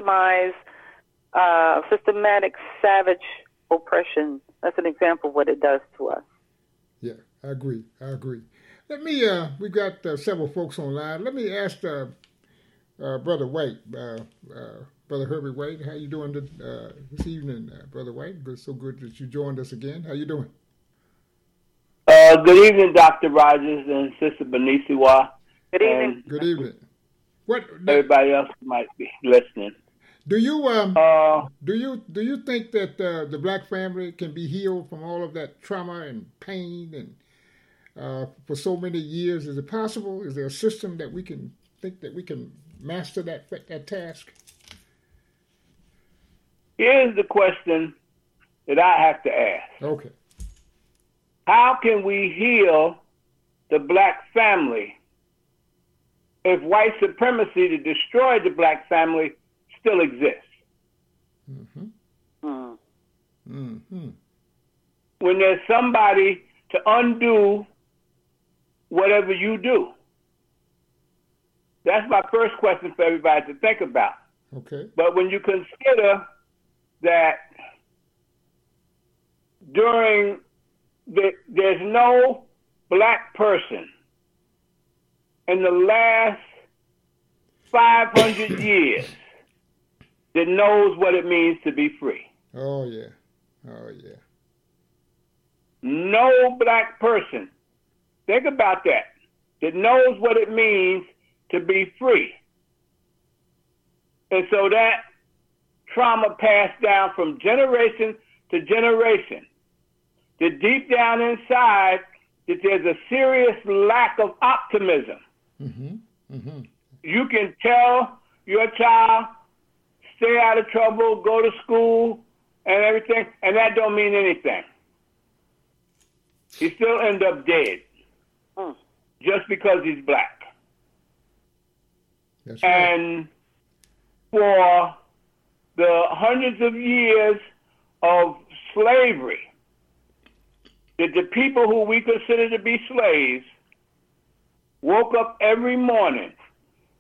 systematic savage oppression. That's an example of what it does to us. Yeah, I agree. Let me, we've got several folks online. Let me ask Brother White, Brother Herbert White, how you doing this evening, Brother White? So good that you joined us again. How you doing? Good evening, Dr. Rogers and Sister Benisiwa. Good evening. Good evening. What everybody else might be listening. Do you think that the black family can be healed from all of that trauma and pain and for so many years? Is it possible? Is there a system that we can think that we can master that task? Here's the question that I have to ask. Okay. How can we heal the black family if white supremacy to destroy the black family still exists? Mm-hmm. Mm-hmm. When there's somebody to undo whatever you do. That's my first question for everybody to think about. Okay. But when you consider that there's no black person in the last 500 years that knows what it means to be free. Oh, yeah. Oh, yeah. No black person, think about that knows what it means to be free. And so that trauma passed down from generation to generation. That deep down inside, that there's a serious lack of optimism. Mm-hmm. Mm-hmm. You can tell your child, stay out of trouble, go to school, and everything, and that don't mean anything. He still end up dead just because he's black. That's right. And for the hundreds of years of slavery, that the people who we consider to be slaves woke up every morning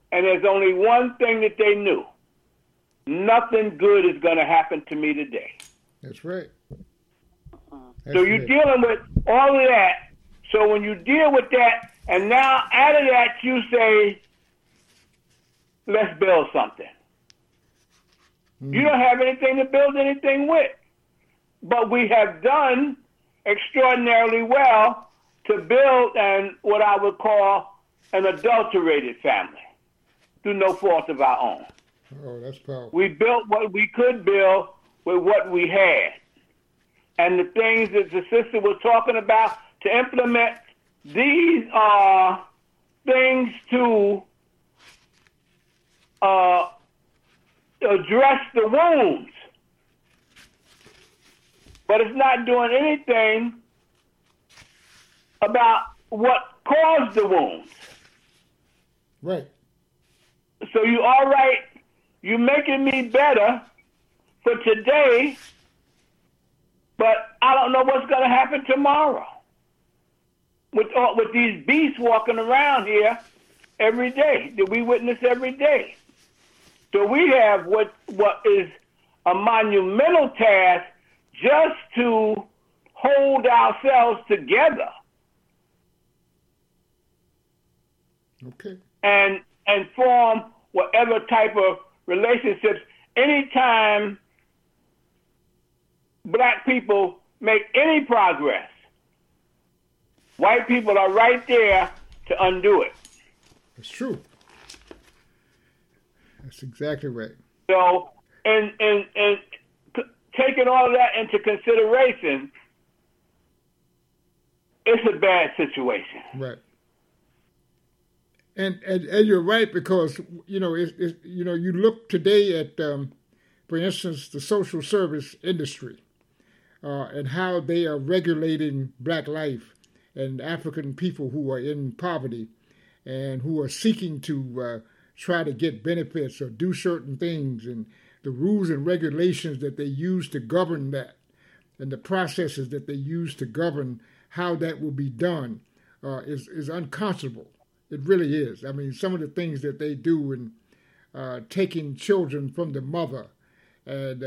and there's only one thing that they knew. Nothing good is going to happen to me today. That's right. So you're dealing with all of that. So when you deal with that, and now out of that you say, let's build something. You don't have anything to build anything with. But we have done extraordinarily well to build what I would call an adulterated family through no fault of our own. Oh, that's powerful. We built what we could build with what we had. And the things that the sister was talking about to implement, these are things to address the wounds. But it's not doing anything about what caused the wounds. Right. So you all right, you're making me better for today, but I don't know what's going to happen tomorrow with these beasts walking around here every day that we witness every day. So we have what is a monumental task just to hold ourselves together. Okay. And form whatever type of relationships. Anytime black people make any progress, white people are right there to undo it. That's true. That's exactly right. So, and taking all of that into consideration, it's a bad situation. Right. And you're right, because you look today at for instance the social service industry and how they are regulating black life and African people who are in poverty and who are seeking to try to get benefits or do certain things, and the rules and regulations that they use to govern that and the processes that they use to govern how that will be done is unconscionable. It really is. I mean, some of the things that they do in taking children from the mother, and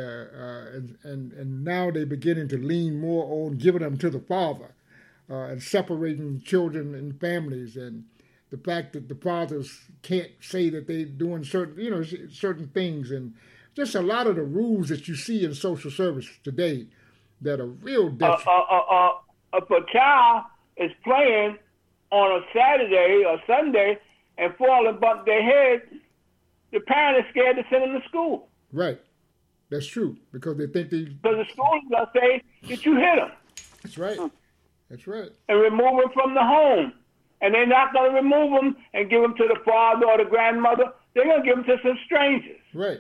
now they're beginning to lean more on giving them to the father, and separating children and families, and the fact that the fathers can't say that they're doing certain things, and just a lot of the rules that you see in social service today that are real different. If a child is playing on a Saturday or Sunday and fall and bump their head, the parent is scared to send them to school. Right. That's true, because they think because the school is going to say that you hit them. That's right. That's right. And remove them from the home. And they're not going to remove them and give them to the father or the grandmother. They're going to give them to some strangers. Right.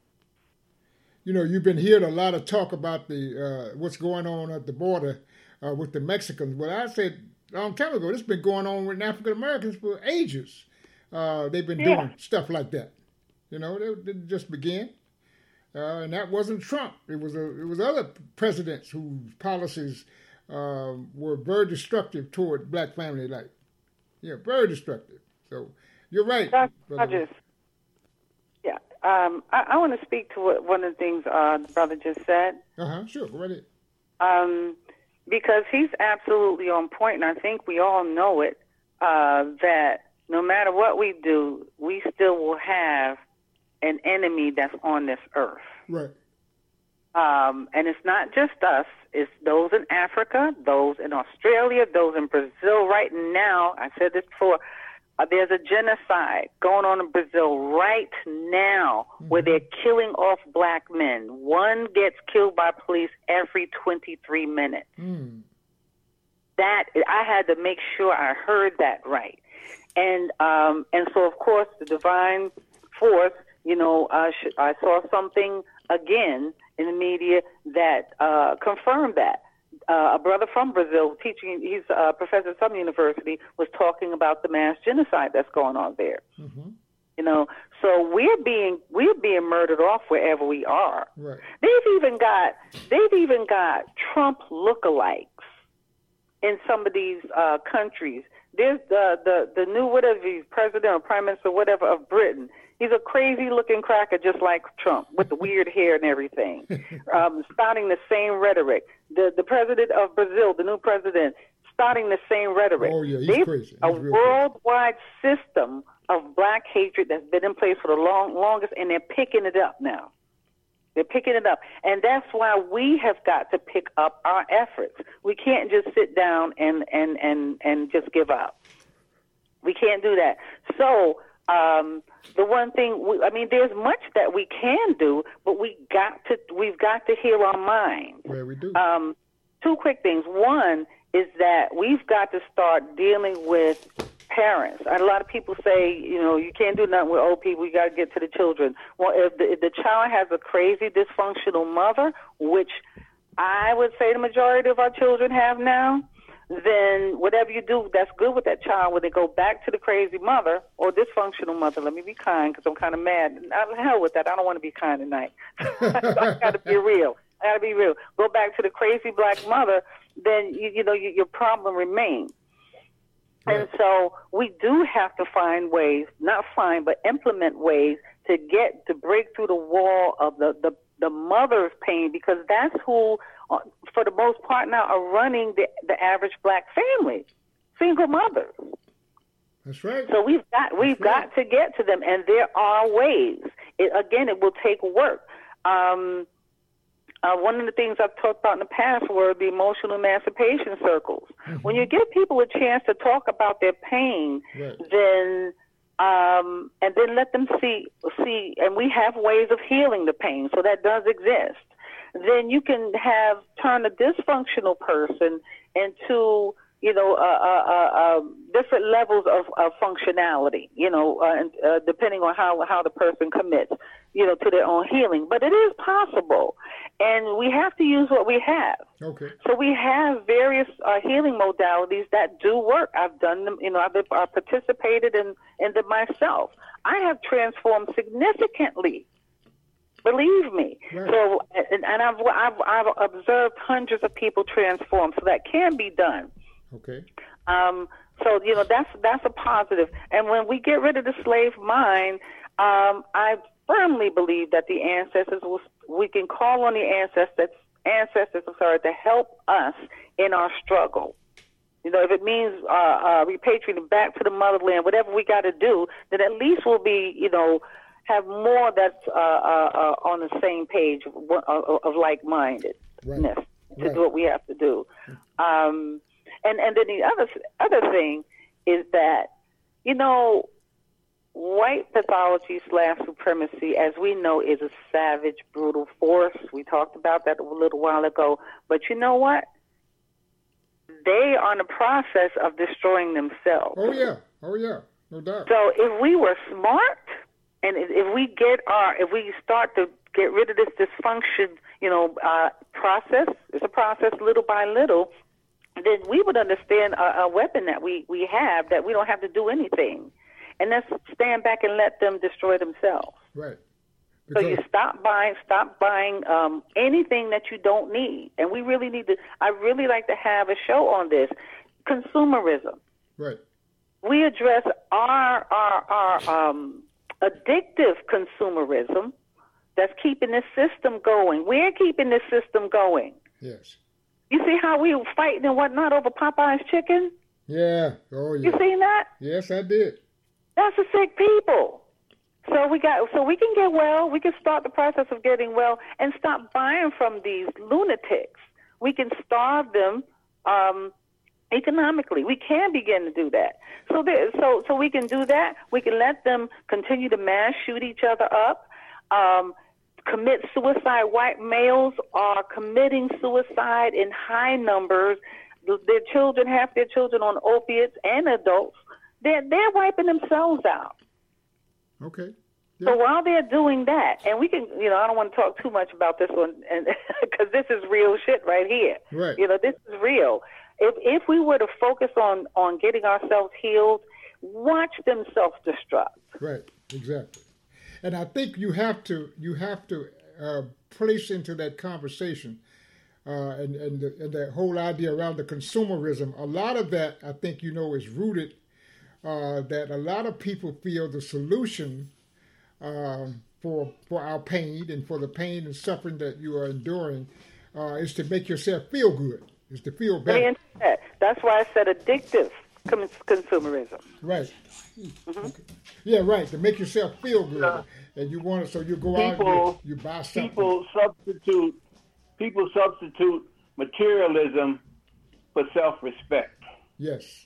You know, you've been hearing a lot of talk about the what's going on at the border with the Mexicans. Well, I said a long time ago, this has been going on with African Americans for ages. They've been doing stuff like that. You know, they didn't just begin. And that wasn't Trump. It was other presidents whose policies were very destructive toward black family life. Yeah, very destructive. So you're right. Rogers. Yeah, I want to speak to one of the things the brother just said. Sure, go right ahead. Because he's absolutely on point, and I think we all know it, that no matter what we do, we still will have an enemy that's on this earth. Right. And it's not just us. It's those in Africa, those in Australia, those in Brazil right now. I said this before. There's a genocide going on in Brazil right now where they're killing off black men. One gets killed by police every 23 minutes. That I had to make sure I heard that right. And so, of course, the divine force, I saw something again in the media that confirmed that. A brother from Brazil teaching, he's a professor at some university, was talking about the mass genocide that's going on there. So we're being murdered off wherever we are. Right. They've even got Trump lookalikes in some of these countries There's the new whatever he's president or prime minister, whatever of Britain. He's a crazy looking cracker, just like Trump, with the weird hair and everything, spouting the same rhetoric. The president of Brazil, the new president, starting the same rhetoric. Oh yeah, he's crazy. He's a worldwide system of black hatred that's been in place for the longest, and they're picking it up now. They're picking it up. And that's why we have got to pick up our efforts. We can't just sit down and just give up. We can't do that. So the one thing, there's much that we can do, but we've got to hear our mind. Yeah, we do. Two quick things. One is that we've got to start dealing with parents. A lot of people say, you can't do nothing with old people. You got to get to the children. Well, if the child has a crazy, dysfunctional mother, which I would say the majority of our children have now, then whatever you do, that's good with that child. When they go back to the crazy mother or dysfunctional mother, let me be kind because I'm kind of mad. Hell with that. I don't want to be kind tonight. I got to be real. Go back to the crazy black mother, then your problem remains. And so we do have to find ways, but implement ways to break through the wall of the mother's pain, because that's who, for the most part now, are running the average black family, single mothers. That's right. So we've got to get to them, and there are ways. It will take work. One of the things I've talked about in the past were the emotional emancipation circles. Mm-hmm. When you give people a chance to talk about their pain, then and then let them see, and we have ways of healing the pain, so that does exist. Then you can turn a dysfunctional person into different levels of functionality, depending on how the person commits, to their own healing. But it is possible, and we have to use what we have. Okay. So we have various healing modalities that do work. I've done them, I've participated in them myself. I have transformed significantly. Believe me. Right. So, and I've observed hundreds of people transform, so that can be done. Okay. So that's a positive. And when we get rid of the slave mind, I firmly believe that the ancestors we can call on the ancestors to help us in our struggle. If it means repatriating back to the motherland, whatever we got to do, then at least we'll be, have more that's on the same page of like-mindedness to do what we have to do. And then the other thing is that, white pathology / supremacy, as we know, is a savage, brutal force. We talked about that a little while ago. But you know what? They are in the process of destroying themselves. Oh, yeah, no doubt. So if we were smart, and if we start to get rid of this dysfunction, process, it's a process little by little, then we would understand a weapon that we have, that we don't have to do anything. And that's stand back and let them destroy themselves. Right. So you stop buying anything that you don't need. And we really need to, I really like to have a show on this. Consumerism. Right. We address our addictive consumerism that's keeping this system going. We're keeping this system going. Yes. You see how we were fighting and whatnot over Popeye's chicken? Yeah. Oh, yeah. You seen that? Yes, I did. That's the sick people. So we can get well. We can start the process of getting well and stop buying from these lunatics. We can starve them economically. We can begin to do that. So we can do that. We can let them continue to mass shoot each other up, commit suicide. White males are committing suicide in high numbers. Their children, half their children on opiates, and adults, they're wiping themselves out. Okay. Yeah. So while they're doing that, and we can, I don't want to talk too much about this one, and because this is real shit right here. Right. This is real. If we were to focus on getting ourselves healed, watch them self-destruct. Right. Exactly. And I think you have to place into that conversation and the whole idea around the consumerism, a lot of that, I think, is rooted that a lot of people feel the solution for our pain and for the pain and suffering that you are enduring is to make yourself feel good, is to feel better. That's why I said addictive consumerism. Right. Mm-hmm. Okay. Yeah, right. To make yourself feel good, and you want it, so you go out and you buy something. People substitute materialism for self-respect. Yes.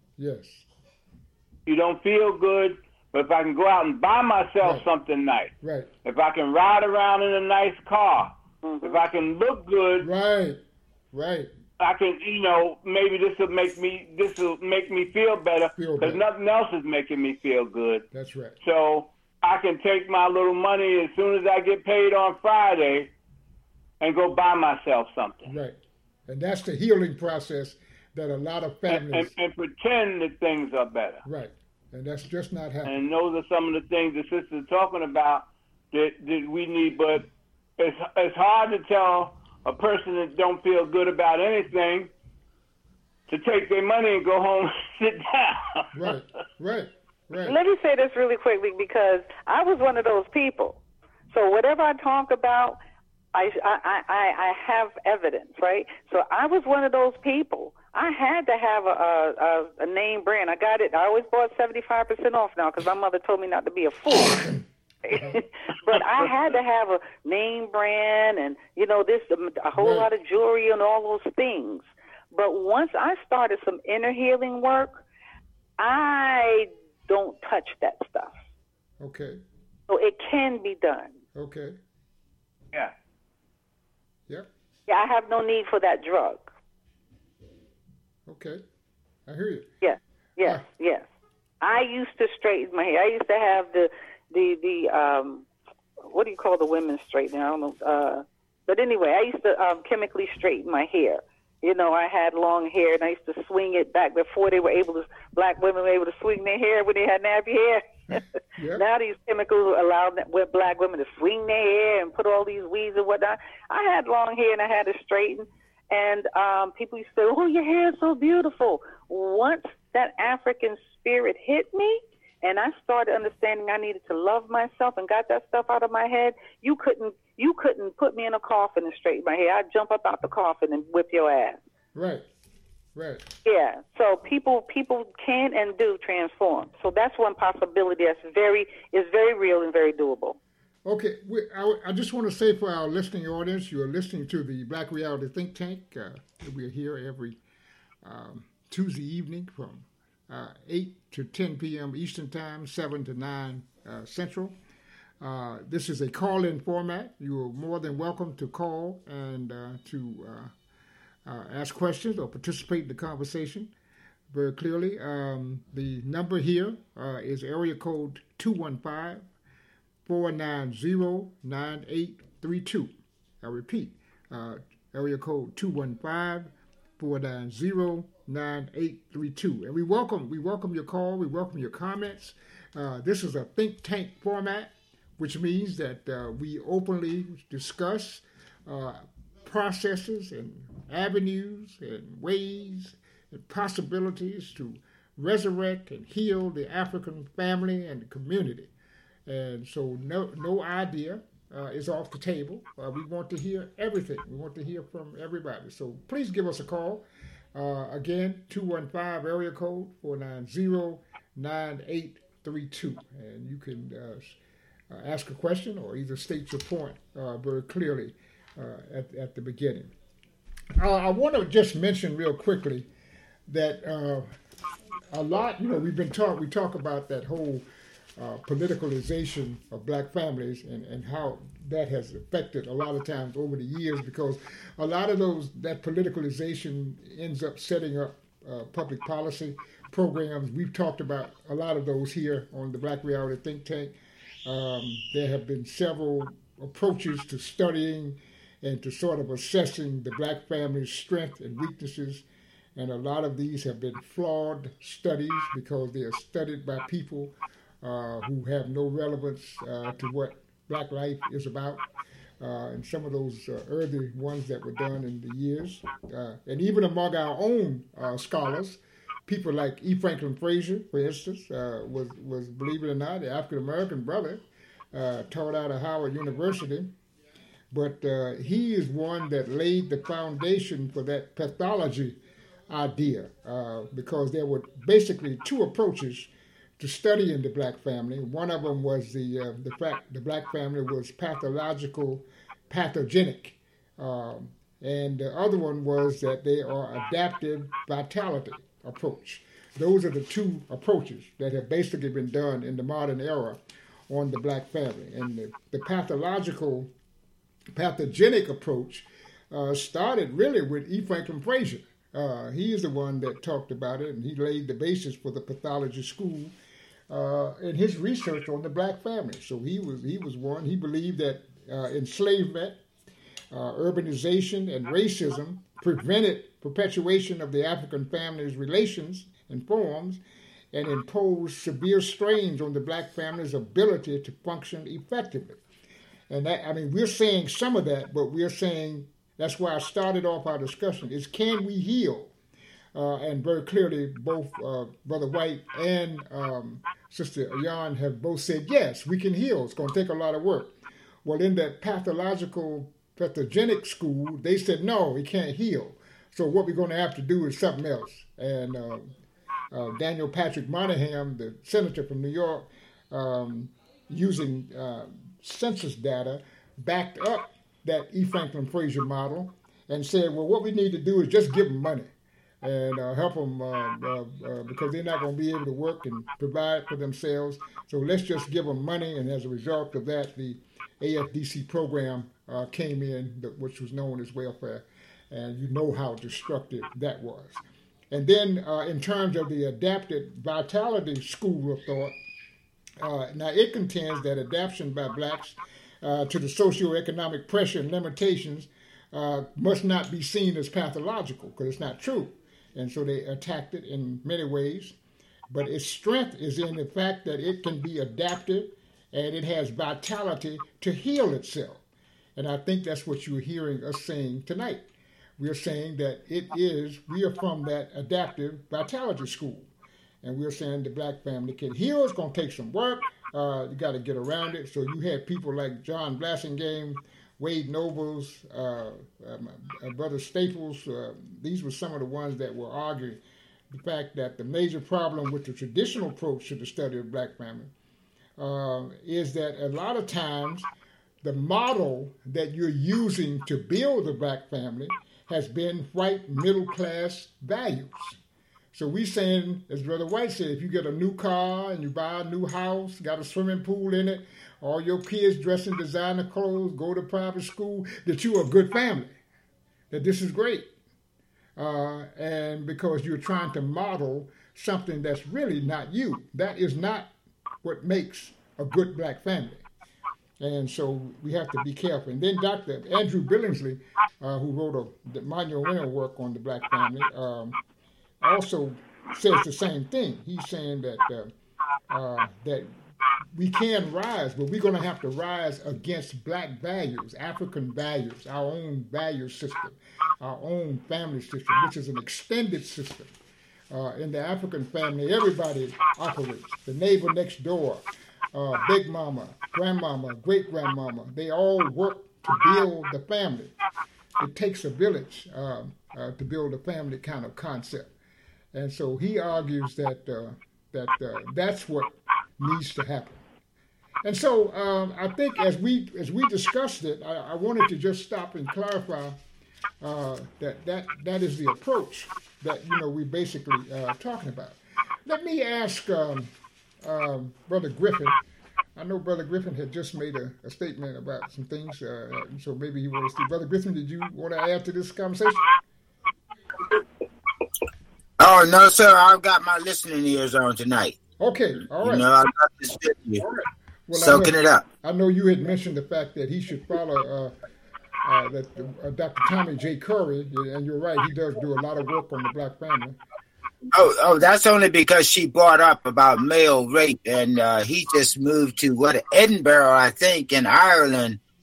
You don't feel good, but if I can go out and buy myself something nice, if I can ride around in a nice car, if I can look good, I can, maybe this will make me feel better because nothing else is making me feel good. That's right. So I can take my little money as soon as I get paid on Friday and go buy myself something. Right. And that's the healing process that a lot of families... And pretend that things are better. Right. And that's just not happening. And those are some of the things the sisters are talking about that we need. But it's hard to tell a person that don't feel good about anything to take their money and go home and sit down. Right. Let me say this really quickly because I was one of those people. So whatever I talk about, I have evidence, right? So I was one of those people. I had to have a name brand. I got it. I always bought 75% off now because my mother told me not to be a fool. But I had to have a name brand and, a whole lot of jewelry and all those things. But once I started some inner healing work, I don't touch that stuff. Okay. So it can be done. Okay. Yeah. Yep. Yeah, I have no need for that drug. Okay. I hear you. Yes. I used to straighten my hair. I used to have the what do you call the women's straightener? I don't know. But anyway, I used to chemically straighten my hair. I had long hair, and I used to swing it back before black women were able to swing their hair when they had nappy hair. Yep. Now these chemicals allow black women to swing their hair and put all these weaves and whatnot. I had long hair, and I had it straightened. And people used to say, "Oh, your hair is so beautiful." Once that African spirit hit me, and I started understanding I needed to love myself and got that stuff out of my head, you couldn't put me in a coffin and straighten my hair. I'd jump up out the coffin and whip your ass. Right. Yeah. So people can and do transform. So that's one possibility is very real and very doable. Okay, I just want to say for our listening audience, you are listening to the Black Reality Think Tank. We're here every Tuesday evening from 8 to 10 p.m. Eastern Time, 7 to 9 Central. This is a call-in format. You are more than welcome to call and to ask questions or participate in the conversation very clearly. The number here is area code 215-490-9832. I repeat, area code 215-490-9832. And we welcome your call. We welcome your comments. This is a think tank format, which means that we openly discuss processes and avenues and ways and possibilities to resurrect and heal the African family and the community. And so no idea is off the table. We want to hear everything. We want to hear from everybody. So please give us a call. Again, 215 area code 490-9832. And you can ask a question or either state your point very clearly at the beginning. I want to just mention real quickly that a lot, we talk about that whole politicalization of black families and how that has affected a lot of times over the years, because a lot of that politicalization ends up setting up public policy programs. We've talked about a lot of those here on the Black Reality Think Tank. There have been several approaches to studying and to sort of assessing the black family's strengths and weaknesses. And a lot of these have been flawed studies because they are studied by people who have no relevance to what black life is about. and some of those early ones that were done in the years. And even among our own scholars, people like E. Franklin Frazier, for instance, was, believe it or not, an African-American brother, taught out of Howard University. But he is one that laid the foundation for that pathology idea, because there were basically two approaches to studying the black family. One of them was the fact the black family was pathogenic, and the other one was that they are adaptive vitality approach. Those are the two approaches that have basically been done in the modern era on the black family. And the pathogenic approach started really with E. Franklin Frazier. He is the one that talked about it, and he laid the basis for the pathology school in his research on the black family. So he was one. He believed that enslavement, urbanization, and racism prevented perpetuation of the African family's relations and forms, and imposed severe strains on the black family's ability to function effectively. And that, I mean, we're saying some of that, but we're saying, that's why I started off our discussion, is can we heal? And very clearly, both Brother White and Sister Ayan have both said, yes, we can heal. It's going to take a lot of work. Well, in that pathogenic school, they said, no, we can't heal. So what we're going to have to do is something else. And Daniel Patrick Moynihan, the senator from New York, using census data, backed up that E. Franklin Frazier model and said, well, what we need to do is just give them money and help them because they're not going to be able to work and provide for themselves. So let's just give them money. And as a result of that, the AFDC program came in, which was known as welfare. And you know how destructive that was. And then in terms of the adaptive vitality school of thought, now it contends that adaptation by blacks to the socioeconomic pressure and limitations must not be seen as pathological, because it's not true. And so they attacked it in many ways. But its strength is in the fact that it can be adaptive and it has vitality to heal itself. And I think that's what you're hearing us saying tonight. We're saying that we are from that adaptive vitality school. And we're saying the black family can heal. It's going to take some work. You got to get around it. So you had people like John Blassingame, Wade Nobles, Brother Staples. These were some of the ones that were arguing the fact that the major problem with the traditional approach to the study of black family is that a lot of times the model that you're using to build the black family has been white middle-class values. So we saying, as Brother White said, if you get a new car and you buy a new house, got a swimming pool in it, all your kids dress in designer clothes, go to private school, that you're a good family, that this is great. And because you're trying to model something that's really not you. That is not what makes a good black family. And so we have to be careful. And then Dr. Andrew Billingsley, who wrote a monumental work on the black family, also says the same thing. He's saying that that we can rise, but we're going to have to rise against black values, African values, our own value system, our own family system, which is an extended system. In the African family, everybody operates. The neighbor next door, big mama, grandmama, great-grandmama, they all work to build the family. It takes a village to build a family kind of concept. And so he argues that that's what needs to happen. And so I think as we discussed it, I wanted to just stop and clarify that is the approach that we're basically talking about. Let me ask Brother Griffin. I know Brother Griffin had just made a statement about some things, so maybe he wants to. Brother Griffin, did you want to add to this conversation? Oh, no, sir. I've got my listening ears on tonight. Okay, all right. I've got this with you. All right. Well, soaking it up. I know you had mentioned the fact that he should follow Dr. Tommy J. Curry, and you're right, he does do a lot of work on the black family. Oh, that's only because she brought up about male rape, and he just moved to Edinburgh, I think, in Ireland,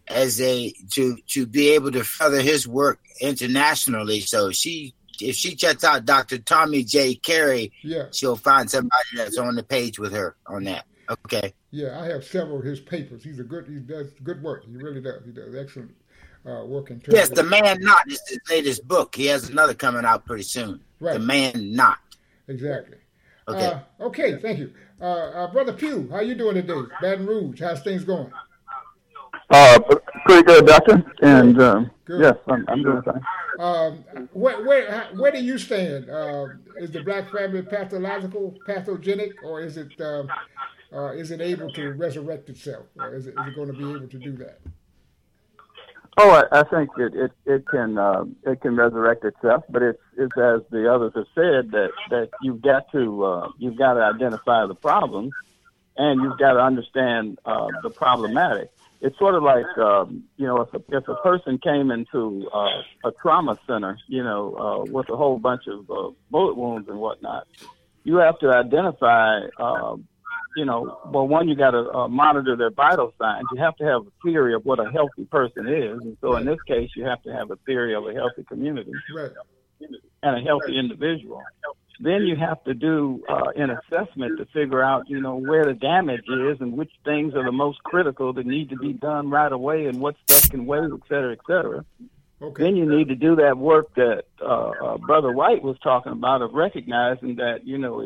as to be able to further his work internationally. So if she checks out Dr. Tommy J. Carey, she'll find somebody that's on the page with her on that. Okay. Yeah, I have several of his papers. He does good work. He really does. He does excellent work in terms Yes, The Man Not is his latest book. He has another coming out pretty soon. Right. The Man Not. Exactly. Okay. Okay, thank you. Brother Pugh, how you doing today? Baton Rouge, how's things going? Pretty good, Doctor. And yes, I'm doing fine. Where do you stand? Is the black family pathogenic, or is it able to resurrect itself? Or is it going to be able to do that? Oh, I think it can resurrect itself, but it's as the others have said that you've got to identify the problems, and you've got to understand the problematic. It's sort of like if a person came into a trauma center, with a whole bunch of bullet wounds and whatnot, you have to identify. One, you got to monitor their vital signs. You have to have a theory of what a healthy person is. And so in this case, you have to have a theory of a healthy community and a healthy individual. Then you have to do an assessment to figure out, where the damage is and which things are the most critical that need to be done right away and what stuff can wait, et cetera, et cetera. Okay. Then you need to do that work that Brother White was talking about of recognizing that,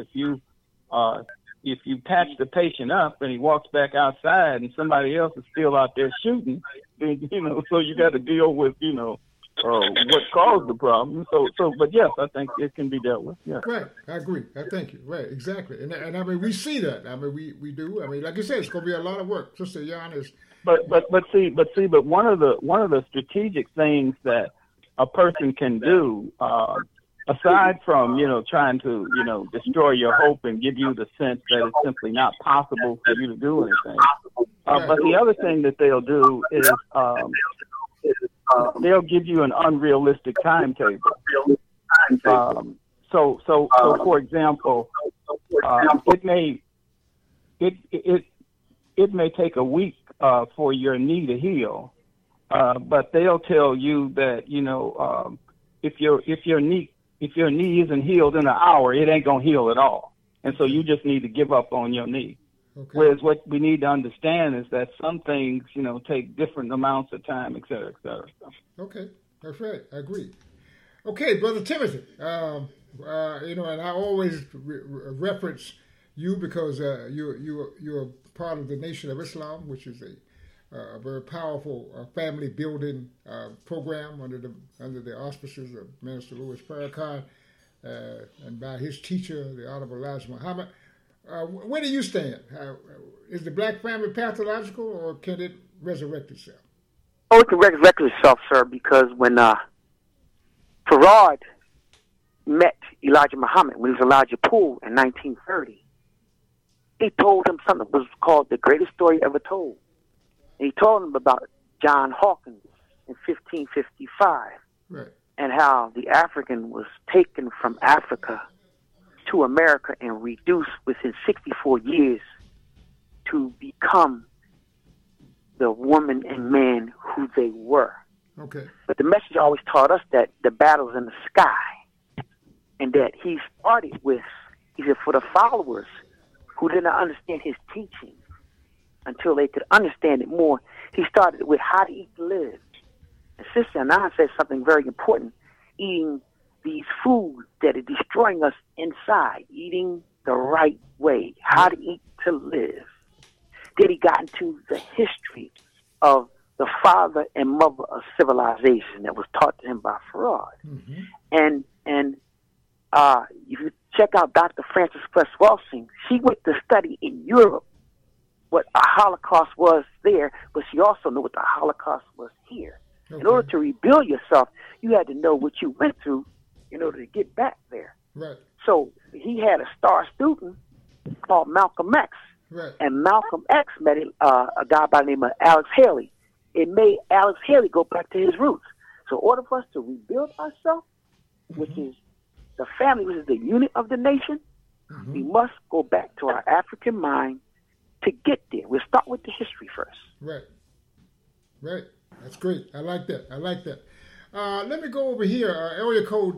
if you patch the patient up and he walks back outside and somebody else is still out there shooting, then, so you got to deal with, what caused the problem. But yes, I think it can be dealt with. Yeah. Right. I agree. I thank you. Right. Exactly. And I mean, we see that. I mean, we do. I mean, like you said, it's going to be a lot of work. Sister Jan is. But one of the strategic things that a person can do, aside from, trying to, destroy your hope and give you the sense that it's simply not possible for you to do anything. But the other thing that they'll do is they'll give you an unrealistic timetable. So for example, it may take a week for your knee to heal, but they'll tell you that, if your knee isn't healed in an hour, it ain't going to heal at all. And so you just need to give up on your knee. Okay. Whereas what we need to understand is that some things, take different amounts of time, et cetera, et cetera. Okay, that's right. I agree. Okay, Brother Timothy, and I always reference you because you're part of the Nation of Islam, which is a very powerful family building program under the auspices of Minister Louis Farrakhan and by his teacher, the Honorable Elijah Muhammad. Where do you stand? Is the black family pathological, or can it resurrect itself? Oh, it can resurrect itself, sir, because when Farad met Elijah Muhammad when he was Elijah Poole in 1930, he told him something that was called the greatest story ever told. And he told him about John Hawkins in 1555, right, and how the African was taken from Africa to America and reduced within 64 years to become the woman and man who they were. Okay. But the message always taught us that the battle's in the sky, and that he started with, he said, for the followers who did not understand his teaching until they could understand it more, he started with how to eat to live. And Sister Anna said something very important, eating these foods that are destroying us inside, eating the right way, how to eat to live. Then he got into the history of the father and mother of civilization that was taught to him by Farad. Mm-hmm. And if you check out Dr. Frances Cress Welsing, she went to study in Europe what a Holocaust was there, but she also knew what the Holocaust was here. Okay. In order to rebuild yourself, you had to know what you went through in order to get back there. Right. So he had a star student called Malcolm X. Right. And Malcolm X met a guy by the name of Alex Haley. It made Alex Haley go back to his roots. So in order for us to rebuild ourselves, mm-hmm, which is the family, which is the unit of the nation, mm-hmm, we must go back to our African mind to get there. We'll start with the history first. Right. Right. That's great. I like that. Let me go over here. Area code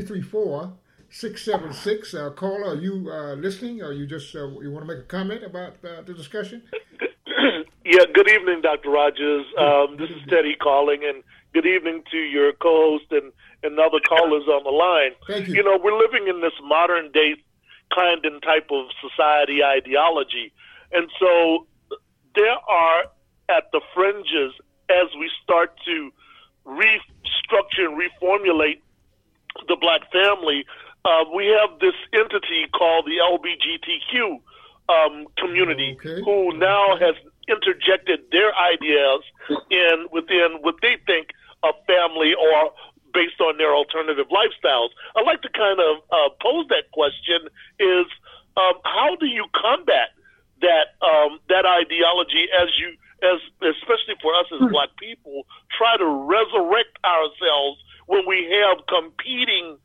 334-676. Caller, are you listening, or you just you want to make a comment about the discussion? Yeah, good evening, Dr. Rogers. This is Teddy calling, and good evening to your co-host and other callers on the line. Thank you. You know, we're living in this modern-day kind and type of society ideology, and so there are, at the fringes, as we start to restructure and reformulate the black family, we have this entity called the LGBTQ community, who now has interjected their ideas within what they think a family, or based on their alternative lifestyles. I'd like to kind of pose that question: is how do you combat that ideology especially for us as black people, try to resurrect ourselves when we have competing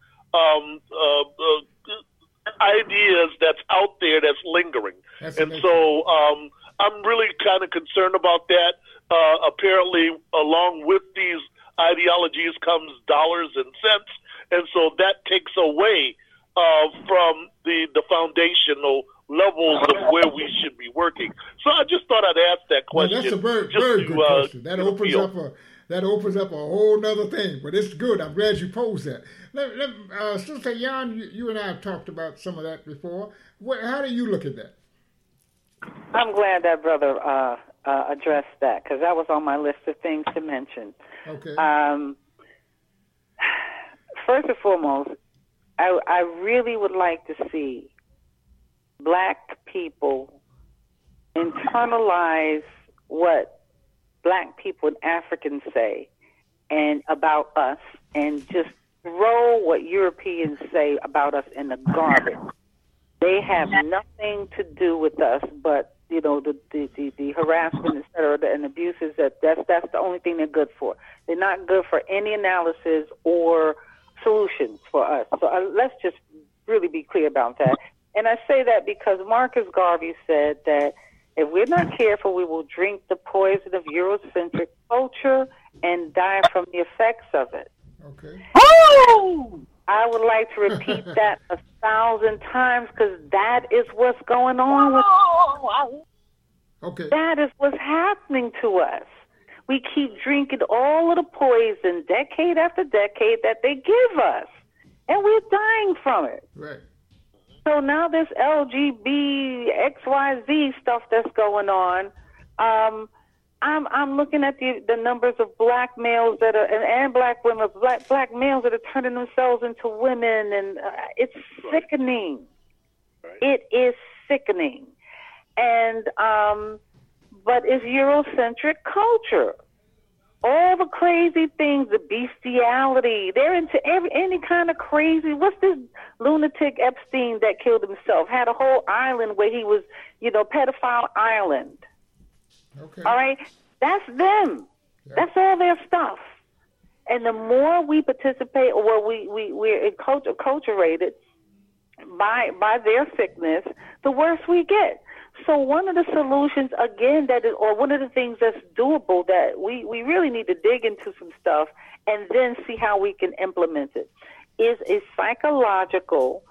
ideas that's out there that's lingering? So I'm really kind of concerned about that. Apparently, along with these ideologies comes dollars and cents, and so that takes away from the foundational levels of where we should be working. So I just thought I'd ask that question. Well, that's a very good question. That opens up a whole nother thing, but it's good. I'm glad you posed that. Sister Jan, you and I have talked about some of that before. How do you look at that? I'm glad that brother addressed that, because that was on my list of things to mention. Okay. First and foremost, I really would like to see black people internalize what black people and Africans say and about us, and just throw what Europeans say about us in the garbage. They have nothing to do with us, but the harassment, et cetera, and abuses. That's the only thing they're good for. They're not good for any analysis or solutions for us. So let's just really be clear about that. And I say that because Marcus Garvey said that if we're not careful, we will drink the poison of Eurocentric culture and die from the effects of it. Okay. Oh! I would like to repeat that 1,000 times, because that is what's going on with us. Okay. That is what's happening to us. We keep drinking all of the poison decade after decade that they give us, and we're dying from it. Right. So now this LGB XYZ stuff that's going on, I'm looking at the numbers of black males that are and black women, black males that are turning themselves into women, and it's sickening. Right. It is sickening, and but it's Eurocentric culture. All the crazy things, the bestiality, they're into any kind of crazy. What's this lunatic Epstein that killed himself? Had a whole island where he was, pedophile island. Okay. All right? That's them. Yeah. That's all their stuff. And the more we participate, or we're acculturated by their sickness, the worse we get. So one of the solutions, again, or one of the things that's doable, that we really need to dig into some stuff and then see how we can implement it, is a psychological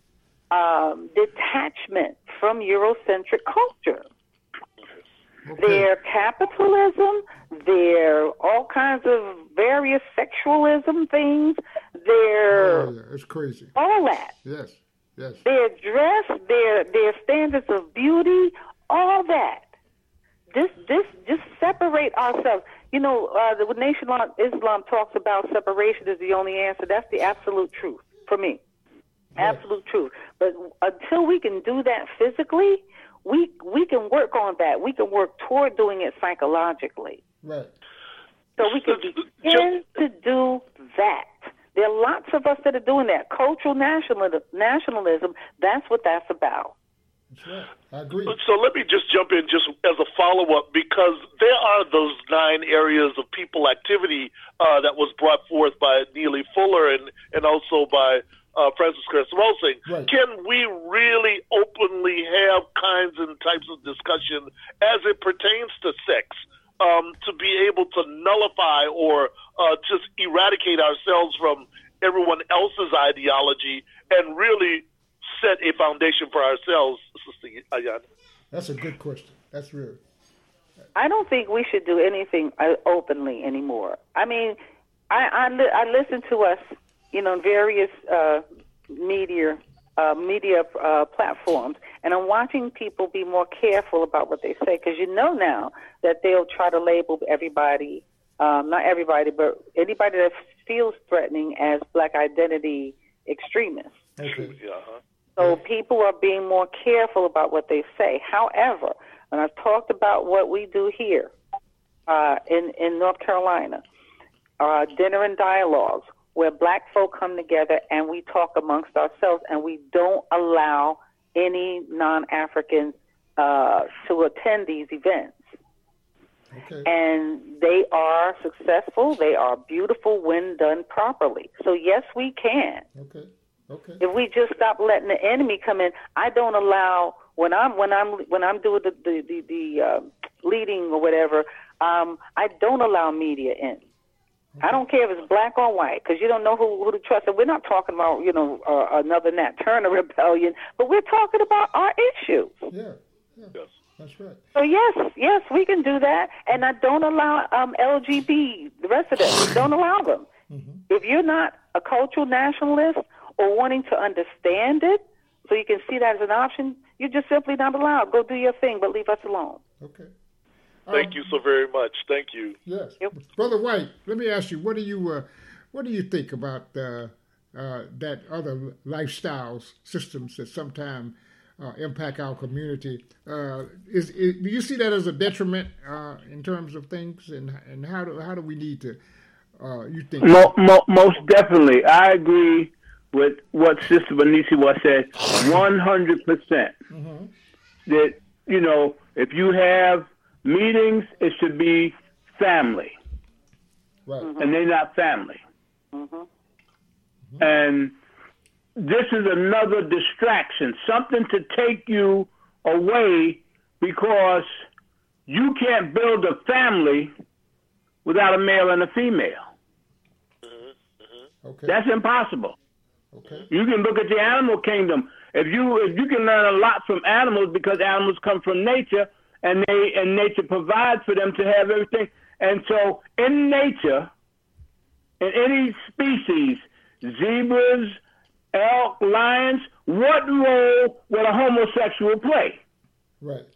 detachment from Eurocentric culture. Okay. Their capitalism, their all kinds of various sexualism things, it's crazy. All that. Yes. Yes. Their dress, their standards of beauty, all that. This just separate ourselves. The Nation of Islam talks about separation is the only answer. That's the absolute truth for me. Yes. Absolute truth. But until we can do that physically, we can work on that. We can work toward doing it psychologically. Right. So we can begin to do that. There are lots of us that are doing that. Cultural nationalism, that's what that's about. That's right. I agree. So let me just jump in just as a follow-up, because there are those 9 areas of people activity that was brought forth by Neely Fuller and also by Francis Cress Welsing. Right. Can we really openly have kinds and types of discussion as it pertains to sex to be able to nullify or just eradicate ourselves from everyone else's ideology and really set a foundation for ourselves, Sister Ayana? That's a good question. That's real. I don't think we should do anything openly anymore. I mean, I listen to us, various media platforms, and I'm watching people be more careful about what they say, because now that they'll try to label everybody, not everybody, but anybody that feels threatening as Black identity extremists. Okay. So people are being more careful about what they say. However, and I've talked about what we do here in North Carolina, dinner and dialogues, where Black folk come together and we talk amongst ourselves, and we don't allow any non-Africans to attend these events. Okay. And they are successful. They are beautiful when done properly. So yes, we can. Okay. If we just stop letting the enemy come in. I don't allow when I'm doing the leading or whatever. I don't allow media in. Okay. I don't care if it's black or white, because you don't know who to trust. And we're not talking about another Nat Turner rebellion, but we're talking about our issues. Yeah. Yes. That's right. So yes, we can do that, and I don't allow LGBT, the rest of them. Don't allow them. Mm-hmm. If you're not a cultural nationalist or wanting to understand it, so you can see that as an option, you're just simply not allowed. Go do your thing, but leave us alone. Okay. Thank you so very much. Thank you. Yes, Brother White. Let me ask you, what do you think about that other lifestyles systems that sometimes impact our community? Do you see that as a detriment in terms of things, and how do we need to? You think? Most definitely, I agree with what Sister Benicia said 100%. Mm-hmm. That if you have meetings, it should be family, right? And they're not family. Mm-hmm. And this is another distraction, something to take you away, because you can't build a family without a male and a female. Okay. That's impossible. Okay. You can look at the animal kingdom. If you can learn a lot from animals, because animals come from nature, and nature provides for them to have everything. And so in nature, in any species, zebras, elk, lions, what role would a homosexual play? Right.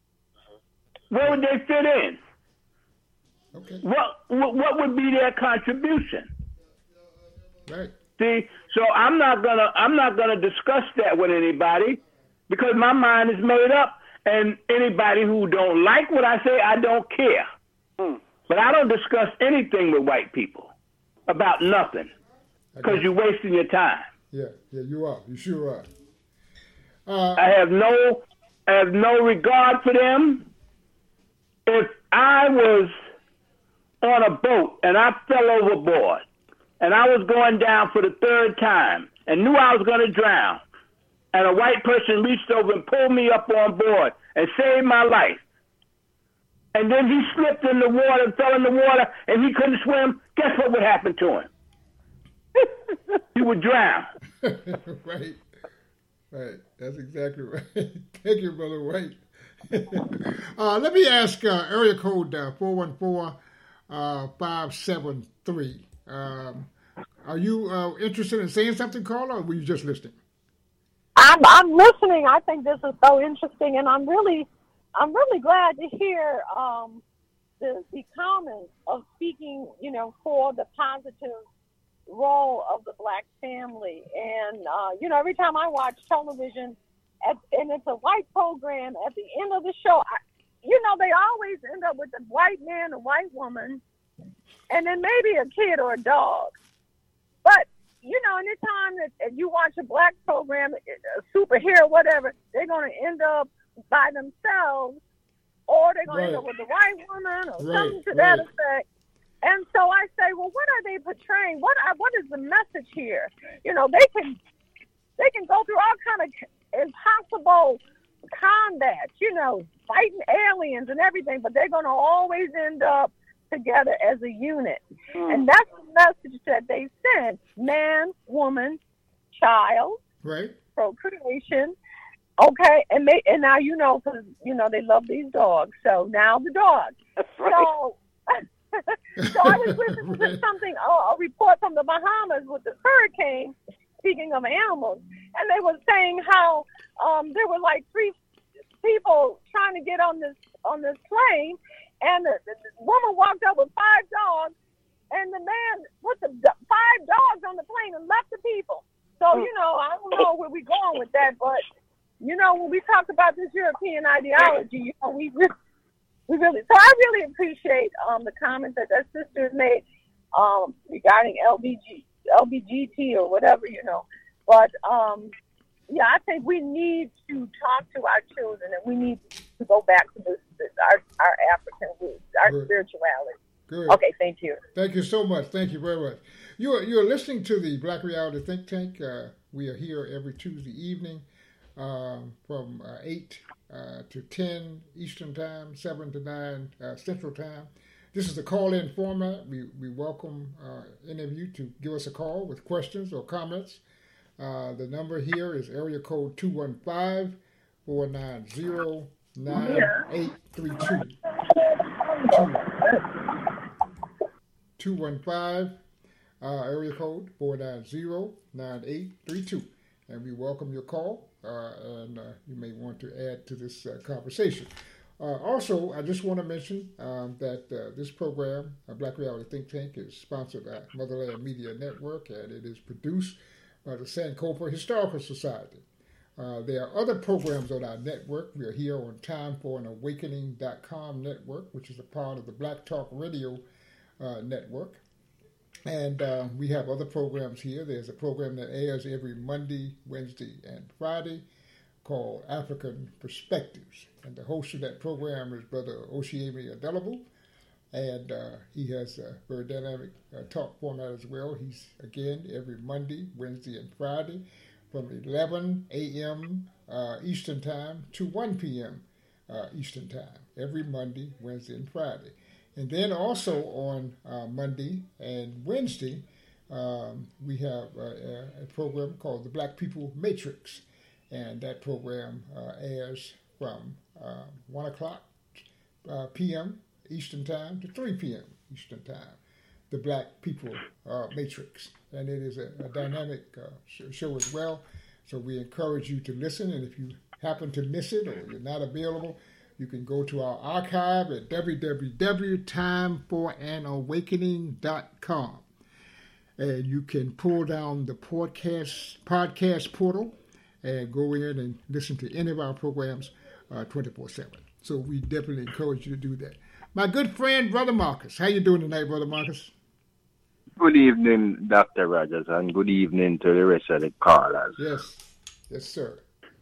Where would they fit in? Okay. What would be their contribution? Right. See, so I'm not gonna discuss that with anybody, because my mind is made up, and anybody who don't like what I say, I don't care. But I don't discuss anything with white people about nothing, because you're wasting your time. Yeah, you are. You sure are. I have no regard for them. If I was on a boat and I fell overboard and I was going down for the third time and knew I was going to drown, and a white person reached over and pulled me up on board and saved my life, and then he slipped in the water and fell in the water and he couldn't swim, guess what would happen to him? He would drown. Right. That's exactly right. Thank you, Brother White. Let me ask area code 414-573. Are you interested in saying something, Carla, or were you just listening? I'm listening. I think this is so interesting, and I'm really glad to hear the comments of speaking, for the positive role of the Black family. And every time I watch television, and it's a white program, at the end of the show, they always end up with a white man, a white woman, and then maybe a kid or a dog. But anytime that you watch a Black program, a superhero, whatever, they're going to end up by themselves, or they're going to end up with a white woman or something to that effect. And so I say, well, what are they portraying? What is the message here? They can go through all kind of impossible combat, fighting aliens and everything, but they're going to always end up together as a unit. And that's the message that they send: man, woman, child, right? Procreation. Okay, and now because they love these dogs. So now the dogs. Right. So I was listening to something, a report from the Bahamas with the hurricane. Speaking of animals, and they were saying how there were like 3 people trying to get on this plane, and the woman walked up with 5 dogs, and the man put the 5 dogs on the plane and left the people. So I don't know where we're going with that, but when we talk about this European ideology, we really. So I really appreciate the comments that sister made regarding LBGT or whatever, But I think we need to talk to our children, and we need to go back to our African roots, our spirituality. Good. Okay, thank you. Thank you so much. Thank you very much. You're listening to the Black Reality Think Tank. We are here every Tuesday evening from 8 to 10 Eastern Time, 7 to 9 Central Time. This is the call-in format. We welcome any of you to give us a call with questions or comments. The number here is area code 215-490-9832. 215 area code 490-9832. And we welcome your call, and you may want to add to this conversation. Also, I just want to mention that this program, Black Reality Think Tank, is sponsored by Motherland Media Network, and it is produced by the Sankofa Historical Society. There are other programs on our network. We are here on TimeForAnAwakening.com network, which is a part of the Black Talk Radio network. And we have other programs here. There's a program that airs every Monday, Wednesday, and Friday called African Perspectives. And the host of that program is Brother Oshiemi Adelabu. And he has a very dynamic talk format as well. He's, again, every Monday, Wednesday, and Friday from 11 a.m. Eastern Time to 1 p.m. Eastern Time, every Monday, Wednesday, and Friday. And then also on Monday and Wednesday, we have a program called the Black People Matrix. And that program airs from 1 o'clock p.m. Eastern Time to 3 p.m. Eastern Time, the Black People Matrix. And it is a dynamic show as well. So we encourage you to listen. And if you happen to miss it or you're not available, you can go to our archive at www.timeforanawakening.com. And you can pull down the podcast portal and go in and listen to any of our programs 24/7. So we definitely encourage you to do that. My good friend, Brother Marcus. How you doing tonight, Brother Marcus? Good evening, Dr. Rogers, and good evening to the rest of the callers. Yes. Yes, sir.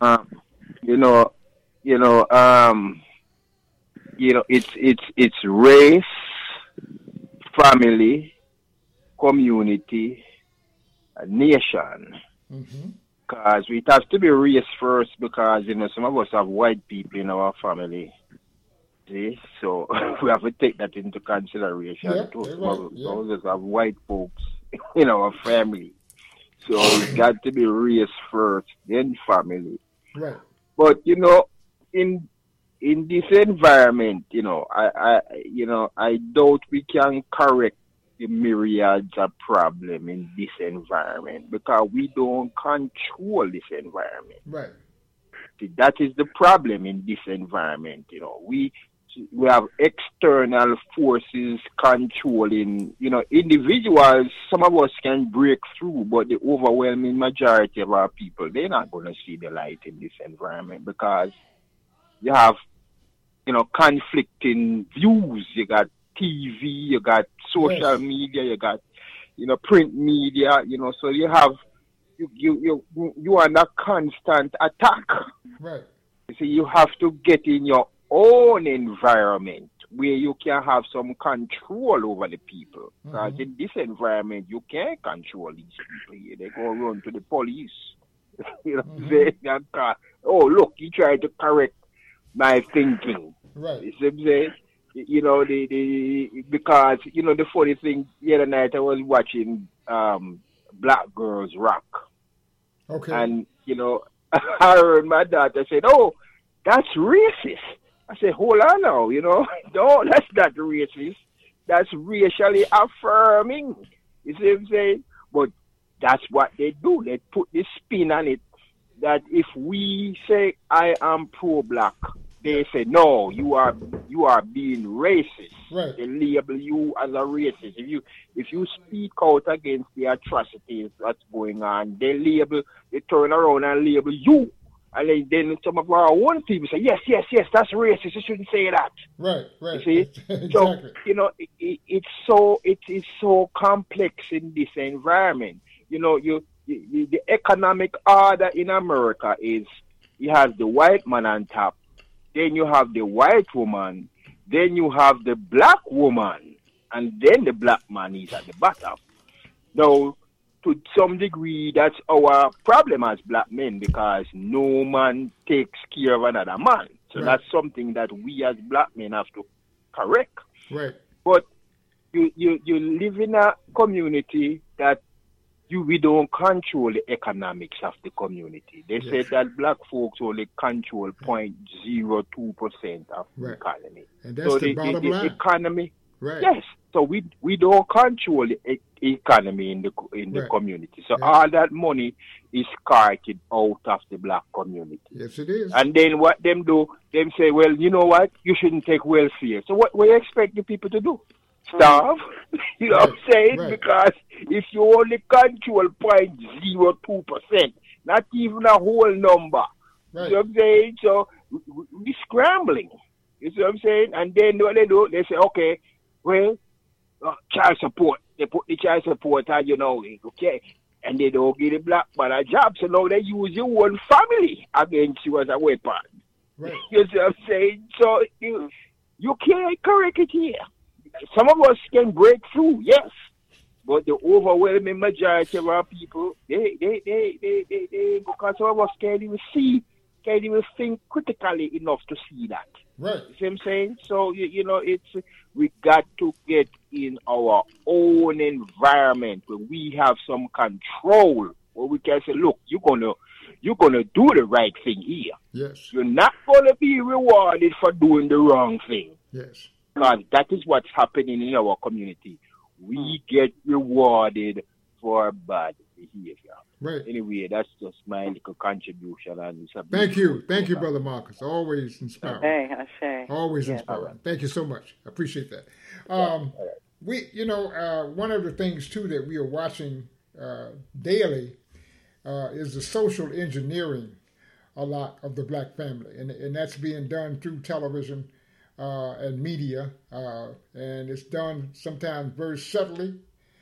It's race, family, community, nation. Because it has to be race first, because some of us have white people in our family. See? So we have to take that into consideration too. Some of us have white folks in our family. So it's got to be race first, then family. Right. But in this environment, I doubt we can correct the myriads of problems in this environment because we don't control this environment. Right. See, that is the problem in this environment. We have external forces controlling, individuals. Some of us can break through, but the overwhelming majority of our people, they're not going to see the light in this environment because you have, conflicting views. You got TV, you got social media, you got, print media, so you have, you are under constant attack. Right. You see, you have to get in your own environment where you can have some control over the people. Because in this environment, you can't control these people here. They go run to the police. They oh, look, he tried to correct my thinking. Right. You see what I'm saying? You know, because, you know, the funny thing, the other night I was watching Black Girls Rock. Okay. And, you know, I heard my daughter say, "Oh, that's racist." I said, "Hold on now, you know. No, that's not racist. That's racially affirming." You see what I'm saying? But that's what they do. They put this spin on it that if we say, "I am pro-black," they say, "No, you are being racist." Right. They label you as a racist. If you speak out against the atrocities that's going on, they turn around and label you. And then some of our own people say, yes, that's racist. You shouldn't say that. Right. You see? Exactly. So, you know, it is so complex in this environment. You know, the economic order in America is you have the white man on top, then you have the white woman, then you have the black woman, and then the black man is at the bottom. Now, to some degree, that's our problem as black men, because no man takes care of another man. So that's something that we as black men have to correct. Right. But you live in a community that we don't control the economics of the community. They said that black folks only control 0.02% of the economy. And that's the bottom line. Economy. Right. Yes. So we don't control the economy in the community. So all that money is carted out of the black community. Yes, it is. And then what them do, them say, well, you know what? You shouldn't take welfare. So what you expect the people to do? Starve? You know what I'm saying? Right. Because if you only control 0.02%, not even a whole number. Right. You know what I'm saying? So we're scrambling. You see what I'm saying? And then what they do, they say, okay, well, child support. They put the child support on, you know, okay. And they don't give the black man a job. So now they use your own family against you as a weapon. Right. You see what I'm saying? So you can't correct it here. Some of us can break through, yes. But the overwhelming majority of our people, they because some of us can't even think critically enough to see that. Right. You see what I'm saying? So, you know, we got to get in our own environment where we have some control, where we can say, look, you're gonna do the right thing here. Yes. You're not gonna be rewarded for doing the wrong thing. Yes. Because that is what's happening in our community. We get rewarded for bad behavior. Right. Anyway, that's just my little contribution. And Thank you, Brother Marcus. Always inspiring. Hey. Always inspiring. Thank you so much. I appreciate that. We, you know, one of the things too that we are watching daily is the social engineering a lot of the black family, and that's being done through television and media, and it's done sometimes very subtly,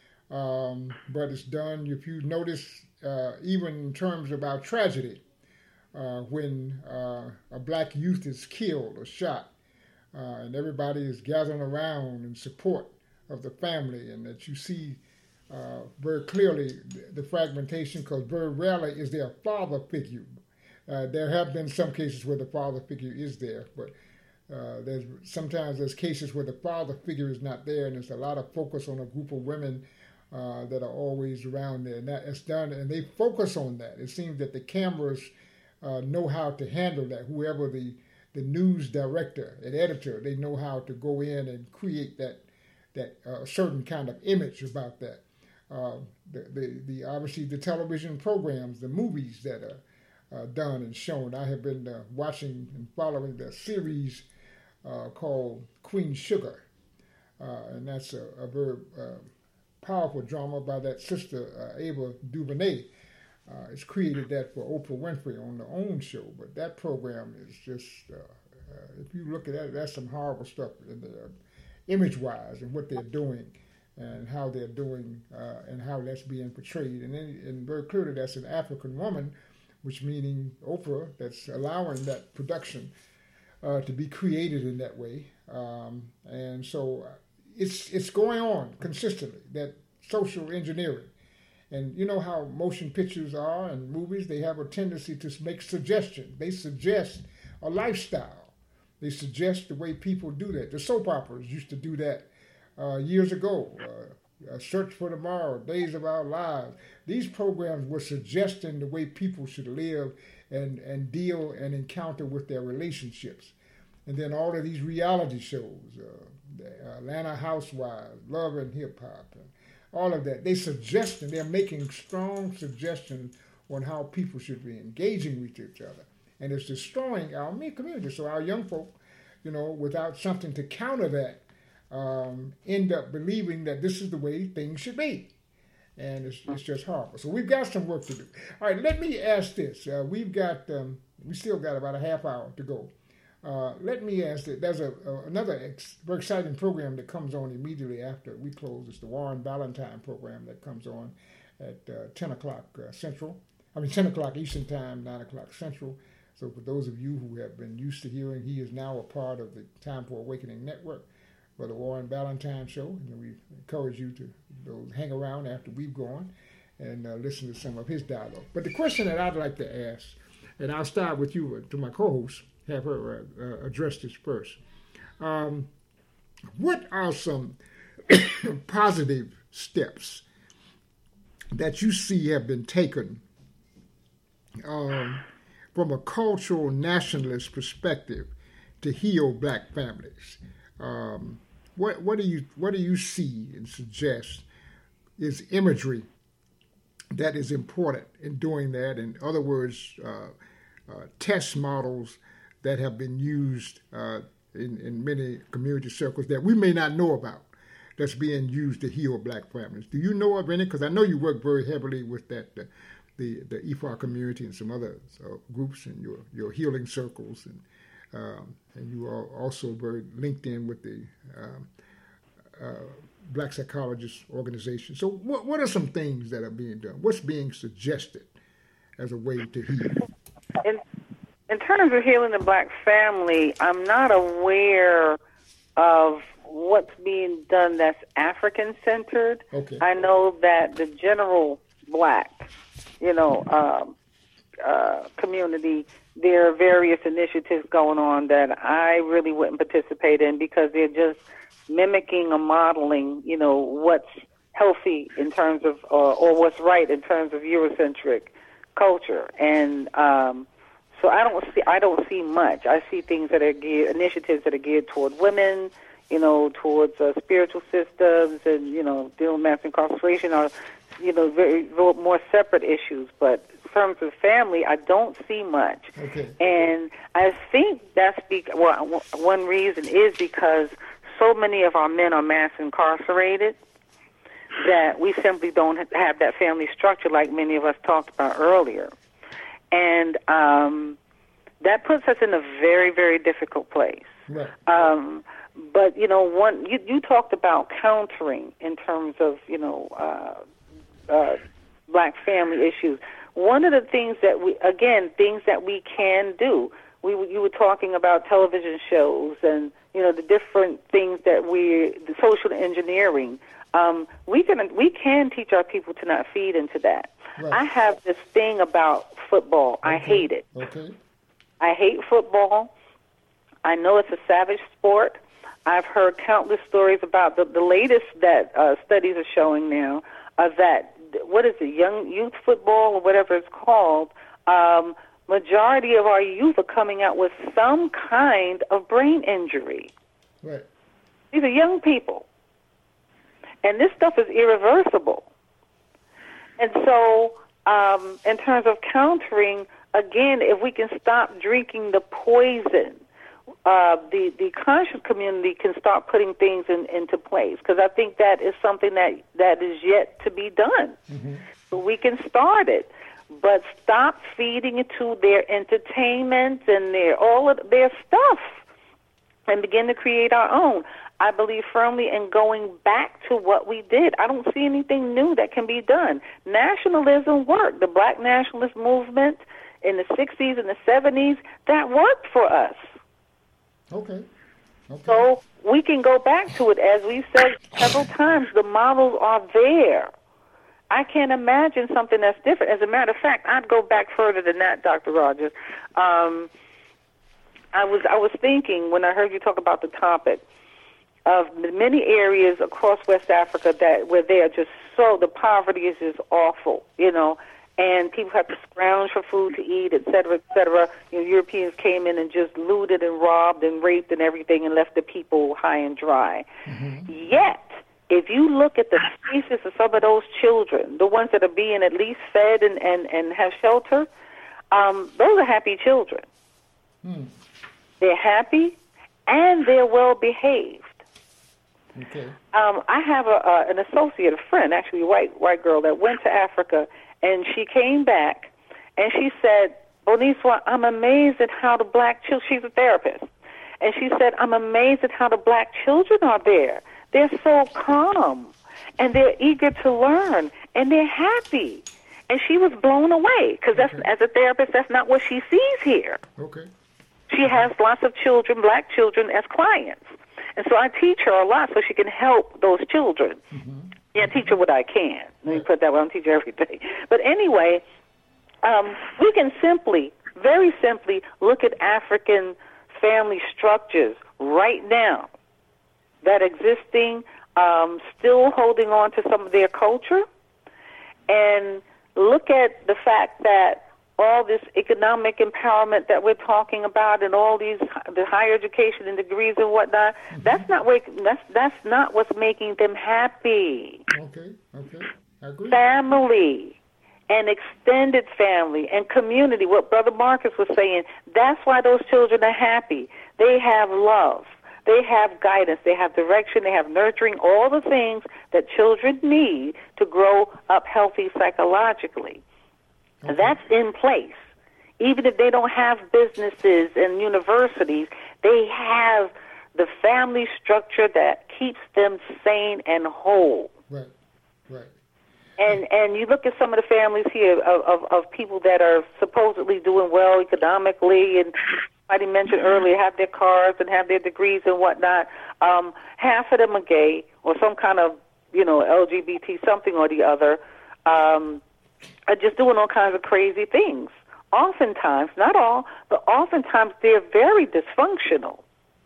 but it's done, if you notice, even in terms of our tragedy, when a black youth is killed or shot, and everybody is gathering around in support of the family, and that you see very clearly the fragmentation, because very rarely is there a father figure. There have been some cases where the father figure is there, but there's cases where the father figure is not there, and there's a lot of focus on a group of women that are always around there, and that is done, and they focus on that. It seems that the cameras know how to handle that. Whoever the news director and editor, they know how to go in and create that certain kind of image about that. The obviously the television programs, the movies that are done and shown. I have been watching and following the series called Queen Sugar, and that's a very powerful drama by that sister Ava DuVernay. It's created that for Oprah Winfrey on the OWN show, but that program is just, if you look at that, that's some horrible stuff in there, image-wise, and what they're doing and how they're doing and how that's being portrayed. And very clearly that's an African woman, which meaning Oprah, that's allowing that production to be created in that way. And so it's going on consistently, that social engineering. And you know how motion pictures are and movies, they have a tendency to make suggestions. They suggest a lifestyle. They suggest the way people do that. The soap operas used to do that years ago. Search for Tomorrow, Days of Our Lives. These programs were suggesting the way people should live and deal and encounter with their relationships. And then all of these reality shows, Atlanta Housewives, Love and Hip Hop, and all of that. They're making strong suggestions on how people should be engaging with each other. And it's destroying our community. So our young folk, without something to counter that, end up believing that this is the way things should be. And it's just horrible. So we've got some work to do. All right, let me ask this. We still got about a half hour to go. Let me ask that. There's another very exciting program that comes on immediately after we close. It's the Warren Ballentine program that comes on at 10 o'clock Central. 10 o'clock Eastern Time, 9 o'clock Central. So for those of you who have been used to hearing, he is now a part of the Time for Awakening Network for the Warren Ballentine Show. And we encourage you to hang around after we've gone and listen to some of his dialogue. But the question that I'd like to ask, and I'll start with you, to my co-host, have her address this first. What are some positive steps that you see have been taken from a cultural nationalist perspective to heal black families? What do you see and suggest is imagery that is important in doing that? In other words, test models that have been used in many community circles that we may not know about, that's being used to heal black families. Do you know of any? Because I know you work very heavily with that, the IFAR community and some other groups in your healing circles, and you are also very linked in with the Black Psychologists Organization. So what are some things that are being done? What's being suggested as a way to heal? In terms of healing the black family, I'm not aware of what's being done that's African-centered. Okay. I know that the general black, community, there are various initiatives going on that I really wouldn't participate in because they're just mimicking or modeling, what's healthy in terms of, or what's right in terms of Eurocentric culture. And so I don't see much. I see things that are initiatives that are geared toward women, towards spiritual systems and, dealing with mass incarceration or, very more separate issues. But in terms of family, I don't see much. Okay. And I think that's one reason is because so many of our men are mass incarcerated that we simply don't have that family structure like many of us talked about earlier. And that puts us in a very, very difficult place. Right. But, you talked about countering in terms of, black family issues. One of the things that we can do, you were talking about television shows and, the different things that the social engineering. We can teach our people to not feed into that. Right. I have this thing about football. Okay. I hate it. Okay. I hate football. I know it's a savage sport. I've heard countless stories about the latest that studies are showing now that, what is it, young youth football or whatever it's called, majority of our youth are coming out with some kind of brain injury. Right. These are young people. And this stuff is irreversible. And so in terms of countering, again, if we can stop drinking the poison, the conscious community can start putting things into place, because I think that is something that is yet to be done. Mm-hmm. So we can start it, but stop feeding it to their entertainment and all of their stuff and begin to create our own. I believe firmly in going back to what we did. I don't see anything new that can be done. Nationalism worked. The black nationalist movement in the 60s and the 70s, that worked for us. Okay. So we can go back to it. As we've said several times, the models are there. I can't imagine something that's different. As a matter of fact, I'd go back further than that, Dr. Rogers. I was thinking when I heard you talk about the topic of many areas across West Africa where they are just the poverty is just awful, and people have to scrounge for food to eat, et cetera, et cetera. Europeans came in and just looted and robbed and raped and everything and left the people high and dry. Mm-hmm. Yet, if you look at the faces of some of those children, the ones that are being at least fed and have shelter, those are happy children. Hmm. They're happy and they're well behaved. Okay. I have an associate, a friend, actually a white girl that went to Africa, and she came back and she said, Boniswa, I'm amazed at how the black children, she's a therapist, and she said, I'm amazed at how the black children are there. They're so calm and they're eager to learn and they're happy. And she was blown away because as a therapist, that's not what she sees here. Okay. She has lots of children, black children, as clients. And so I teach her a lot so she can help those children. Mm-hmm. Yeah, teach her what I can. Let me put that way. I don't teach her everything. But anyway, we can very simply look at African family structures right now that existing, still holding on to some of their culture, and look at the fact that all this economic empowerment that we're talking about and all the higher education and degrees and whatnot, mm-hmm. that's not what's making them happy. Okay, I agree. Family and extended family and community, what Brother Marcus was saying, that's why those children are happy. They have love. They have guidance. They have direction. They have nurturing, all the things that children need to grow up healthy psychologically. Okay. That's in place. Even if they don't have businesses and universities, they have the family structure that keeps them sane and whole. Right. And you look at some of the families here of people that are supposedly doing well economically, and somebody mentioned earlier, have their cars and have their degrees and whatnot. Half of them are gay or some kind of, LGBT something or the other. Are just doing all kinds of crazy things. Oftentimes, not all, but oftentimes they're very dysfunctional.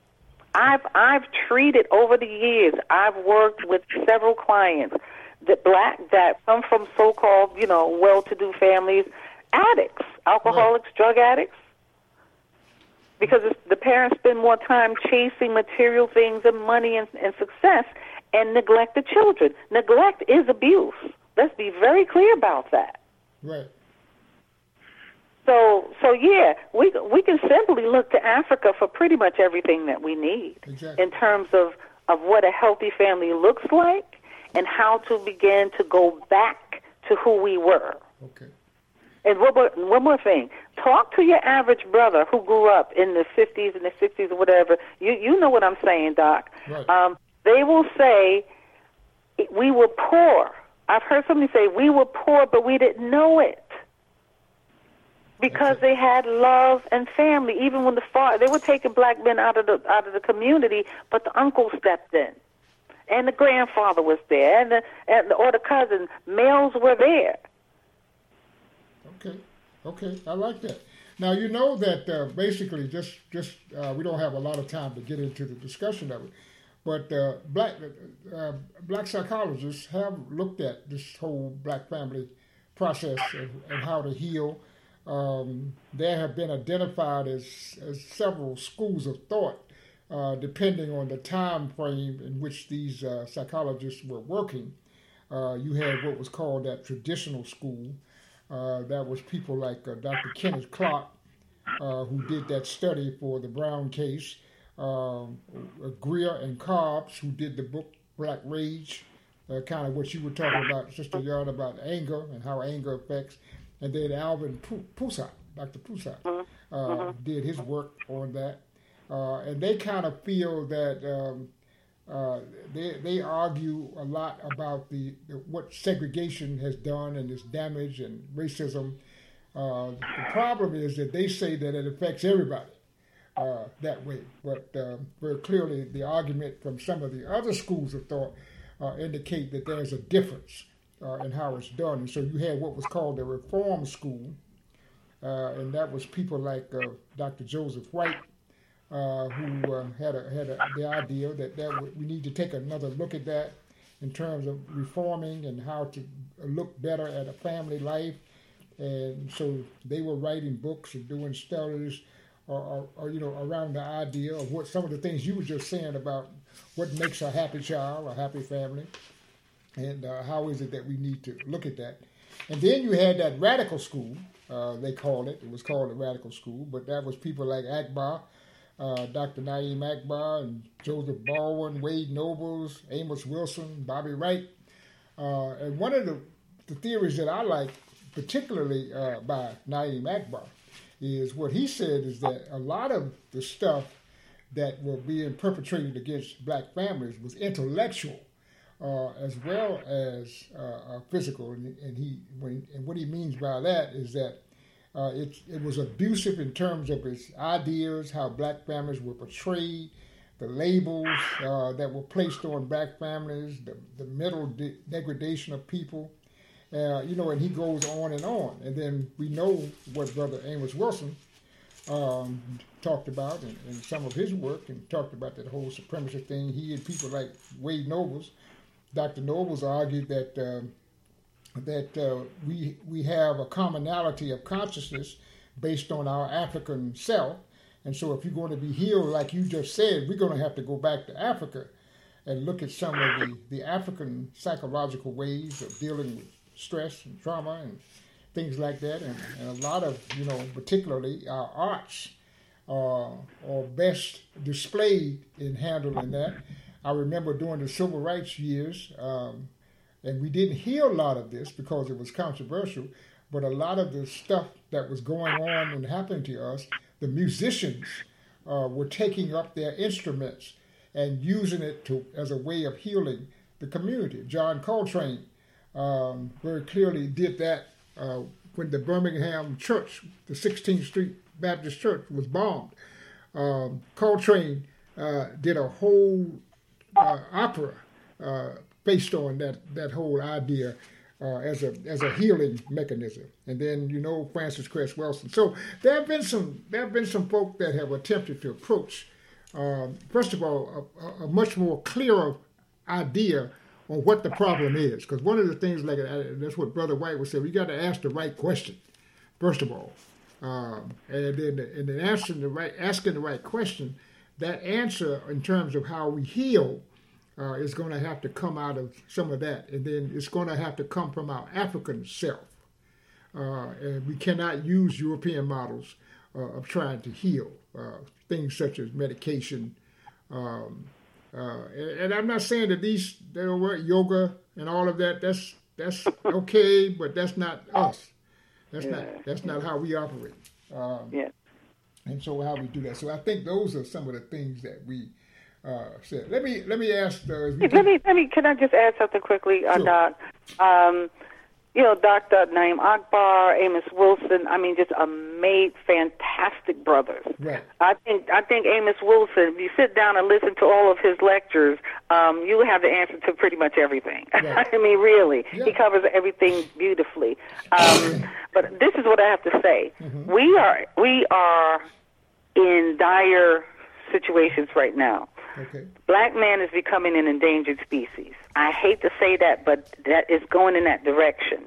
I've treated over the years, I've worked with several clients that come from so-called, well-to-do families, addicts, alcoholics, drug addicts, because the parents spend more time chasing material things and money and success and neglect the children. Neglect is abuse. Let's be very clear about that. Right. So yeah, we can simply look to Africa for pretty much everything that we need in terms of what a healthy family looks like and how to begin to go back to who we were. Okay. And one more thing. Talk to your average brother who grew up in the 50s and the 60s or whatever. You know what I'm saying, Doc. Right. They will say, we were poor. I've heard somebody say, we were poor, but we didn't know it. Because they had love and family. Even when they were taking black men out of the community, but the uncle stepped in. And the grandfather was there, or the cousin. Males were there. Okay, I like that. Now, you know that basically, just we don't have a lot of time to get into the discussion of it, but black psychologists have looked at this whole black family process and how to heal. There have been identified as several schools of thought, depending on the time frame in which these psychologists were working. You had what was called that traditional school. That was people like Dr. Kenneth Clark, who did that study for the Brown case, Greer and Cobbs, who did the book Black Rage, kind of what you were talking about, Sister Yard, about anger and how anger affects. And then Alvin Poussat, Dr. Poussat, did his work on that. And they kind of feel that they argue a lot about what segregation has done and its damage and racism. The problem is that they say that it affects everybody that way. But very clearly the argument from some of the other schools of thought indicate that there's a difference in how it's done. And so you had what was called the Reform School, and that was people like Dr. Joseph White, who had the idea that we need to take another look at that in terms of reforming and how to look better at a family life. And so they were writing books and doing studies or around the idea of what some of the things you were just saying about what makes a happy child, a happy family, and how is it that we need to look at that. And then you had that radical school, they called it. It was called the radical school, but that was people like Akbar, Dr. Naim Akbar, and Joseph Baldwin, Wade Nobles, Amos Wilson, Bobby Wright. And one of the theories that I like, particularly by Naim Akbar, is what he said is that a lot of the stuff that were being perpetrated against black families was intellectual as well as physical. And what he means by that is that it was abusive in terms of its ideas, how black families were portrayed, the labels that were placed on black families, the mental degradation of people. And he goes on. And then we know what Brother Amos Wilson talked about in some of his work, and talked about that whole supremacy thing. He and people like Wade Nobles, Dr. Nobles argued that we have a commonality of consciousness based on our African self. And so if you're going to be healed, like you just said, we're going to have to go back to Africa and look at some of the African psychological ways of dealing with stress and trauma and things like that. And a lot of, particularly our arts are best displayed in handling that. I remember during the civil rights years, and we didn't hear a lot of this because it was controversial, but a lot of the stuff that was going on and happening to us, the musicians were taking up their instruments and using it as a way of healing the community. John Coltrane very clearly did that when the Birmingham church, the 16th Street Baptist Church, was bombed. Coltrane did a whole opera based on that whole idea as a healing mechanism. And then Francis Cress Welsing. So there have been some folk that have attempted to approach, first of all, a much more clearer idea on what the problem is. Because one of the things, that's what Brother White would say, we got to ask the right question, first of all. And then asking the right question, that answer in terms of how we heal is going to have to come out of some of that. And then it's going to have to come from our African self. And we cannot use European models of trying to heal things such as medication. And I'm not saying that yoga and all of that, that's okay, but that's not us. That's not how we operate. And so how we do that. So I think those are some of the things that we said. Let me ask. Can I just add something quickly, sure. Doc? Dr. Naim Akbar, Amos Wilson. I mean, just fantastic brothers. Right. I think Amos Wilson. If you sit down and listen to all of his lectures, you have the answer to pretty much everything. Right. I mean, really, he covers everything beautifully. But this is what I have to say: we are in dire situations right now. Okay. Black man is becoming an endangered species. I hate to say that, but that is going in that direction.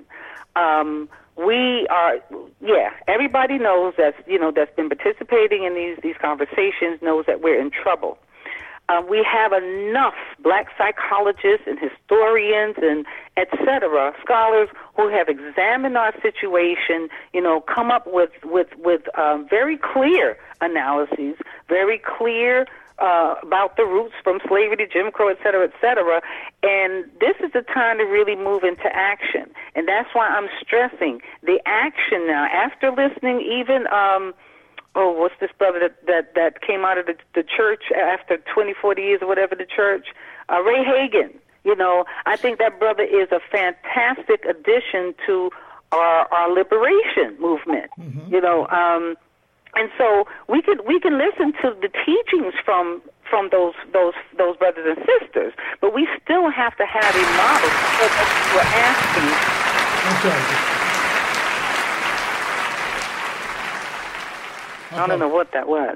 Everybody knows that's been participating in these conversations knows that we're in trouble. We have enough black psychologists and historians and et cetera, scholars who have examined our situation, come up with very clear analyses, very clear about the roots from slavery to Jim Crow, et cetera, and this is the time to really move into action. And that's why I'm stressing the action now. After listening even, what's this brother that came out of the church after 20, 40 years or whatever, the church, Ray Hagan. I think that brother is a fantastic addition to our liberation movement. And so we can listen to the teachings from those brothers and sisters, but we still have to have a model. So we're asking. I don't know what that was.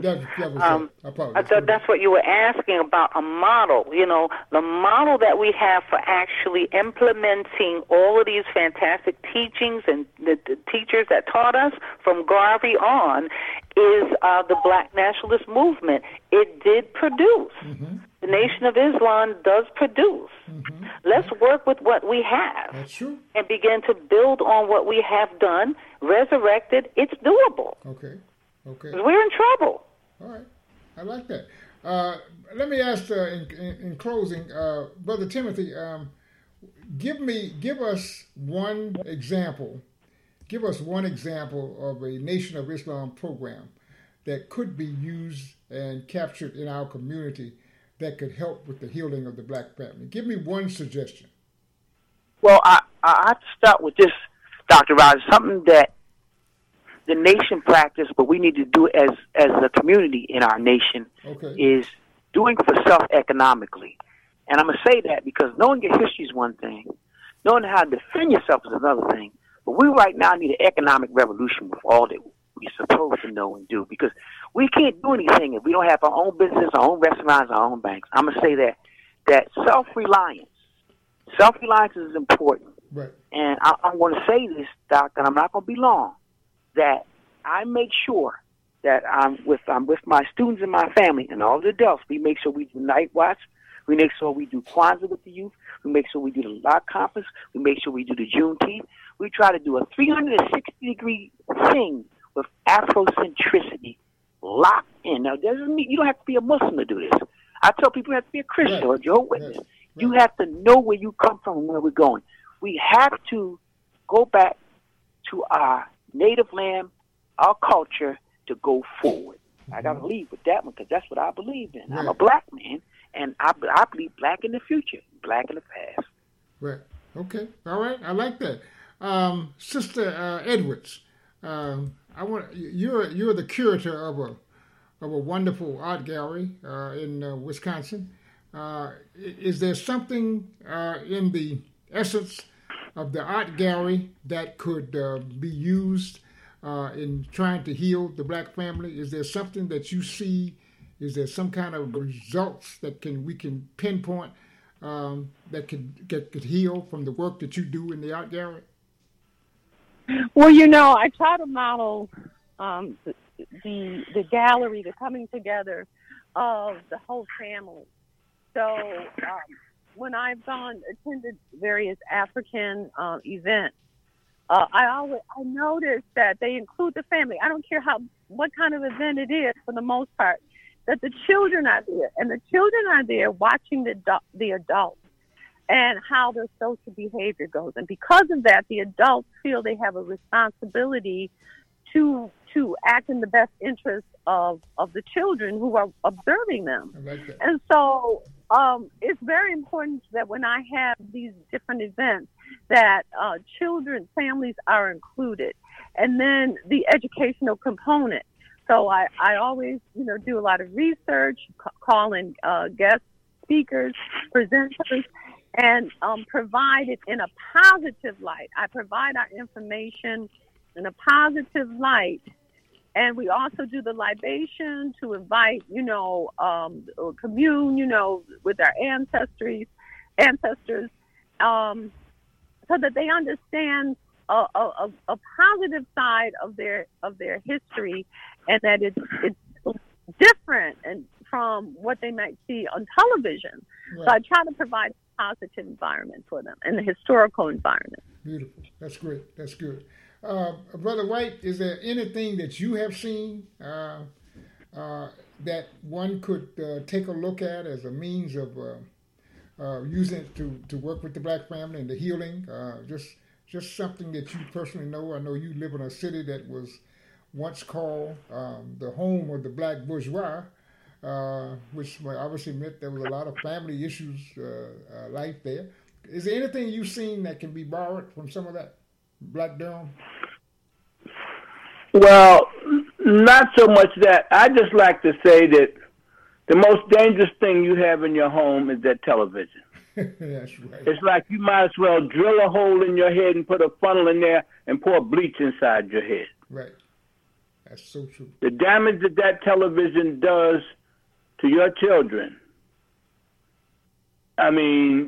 I thought that's what you were asking about, a model. You know, the model that we have for actually implementing all of these fantastic teachings and the teachers that taught us from Garvey on is the Black nationalist movement. It did produce. Mm-hmm. The Nation of Islam does produce. Mm-hmm. Let's work with what we have. That's true. And begin to build on what we have done, resurrected. It's doable. Okay. We're in trouble. All right. I like that. Let me ask in closing, Brother Timothy, give us one example. Give us one example of a Nation of Islam program that could be used and captured in our community that could help with the healing of the Black family. Give me one suggestion. Well, I have to start with this, Dr. Rogers, something that the nation practice, but we need to do as a community in our nation, is doing for self economically. And I'm going to say that because knowing your history is one thing, knowing how to defend yourself is another thing. But we right now need an economic revolution with all that we're supposed to know and do, because we can't do anything if we don't have our own business, our own restaurants, our own banks. I'm going to say that self-reliance is important. Right. And I'm going to say this, Doc, and I'm not going to be long, that I make sure that I'm with my students and my family and all the adults. We make sure we do night watch. We make sure we do Kwanzaa with the youth. We make sure we do the Lock Conference. We make sure we do the Juneteenth. We try to do a 360-degree thing with Afrocentricity locked in. Now, you don't have to be a Muslim to do this. I tell people you have to be a Christian or a Jehovah's Witness. Right. You have to know where you come from and where we're going. We have to go back to our native land, our culture, to go forward. I got to leave with that one because that's what I believe in. Right. I'm a Black man, and I believe Black in the future, Black in the past. Right. Okay. All right. I like that. Sister Edwards, you're the curator of a wonderful art gallery in Wisconsin. Is there something in the essence of the art gallery that could be used in trying to heal the Black family? Is there something that you see? Is there some kind of results that we can pinpoint that could heal from the work that you do in the art gallery? Well, I try to model the gallery, the coming together of the whole family. So when I've attended various African events, I notice that they include the family. I don't care what kind of event it is, for the most part, that the children are there, and the children are there watching the adults and how their social behavior goes. And because of that, the adults feel they have a responsibility to act in the best interest of the children who are observing them. I like that. And so it's very important that when I have these different events, that children, families are included. And then the educational component. So I always, do a lot of research, call in guest speakers, presenters, and provide it in a positive light. I provide our information in a positive light. And we also do the libation to invite, commune, with our ancestors, so that they understand a positive side of their history, and that it's different and from what they might see on television. Right. So I try to provide a positive environment for them and the historical environment. Beautiful. That's great. That's good. Brother White, is there anything that you have seen that one could take a look at as a means of using it to work with the Black family and the healing? Just something that you personally know. I know you live in a city that was once called the home of the Black bourgeois, which obviously meant there was a lot of family issues, life there. Is there anything you've seen that can be borrowed from some of that Black Durham? Well, not so much that. I just like to say that the most dangerous thing you have in your home is that television. That's right. It's like you might as well drill a hole in your head and put a funnel in there and pour bleach inside your head. Right. That's so true. The damage that television does to your children. I mean,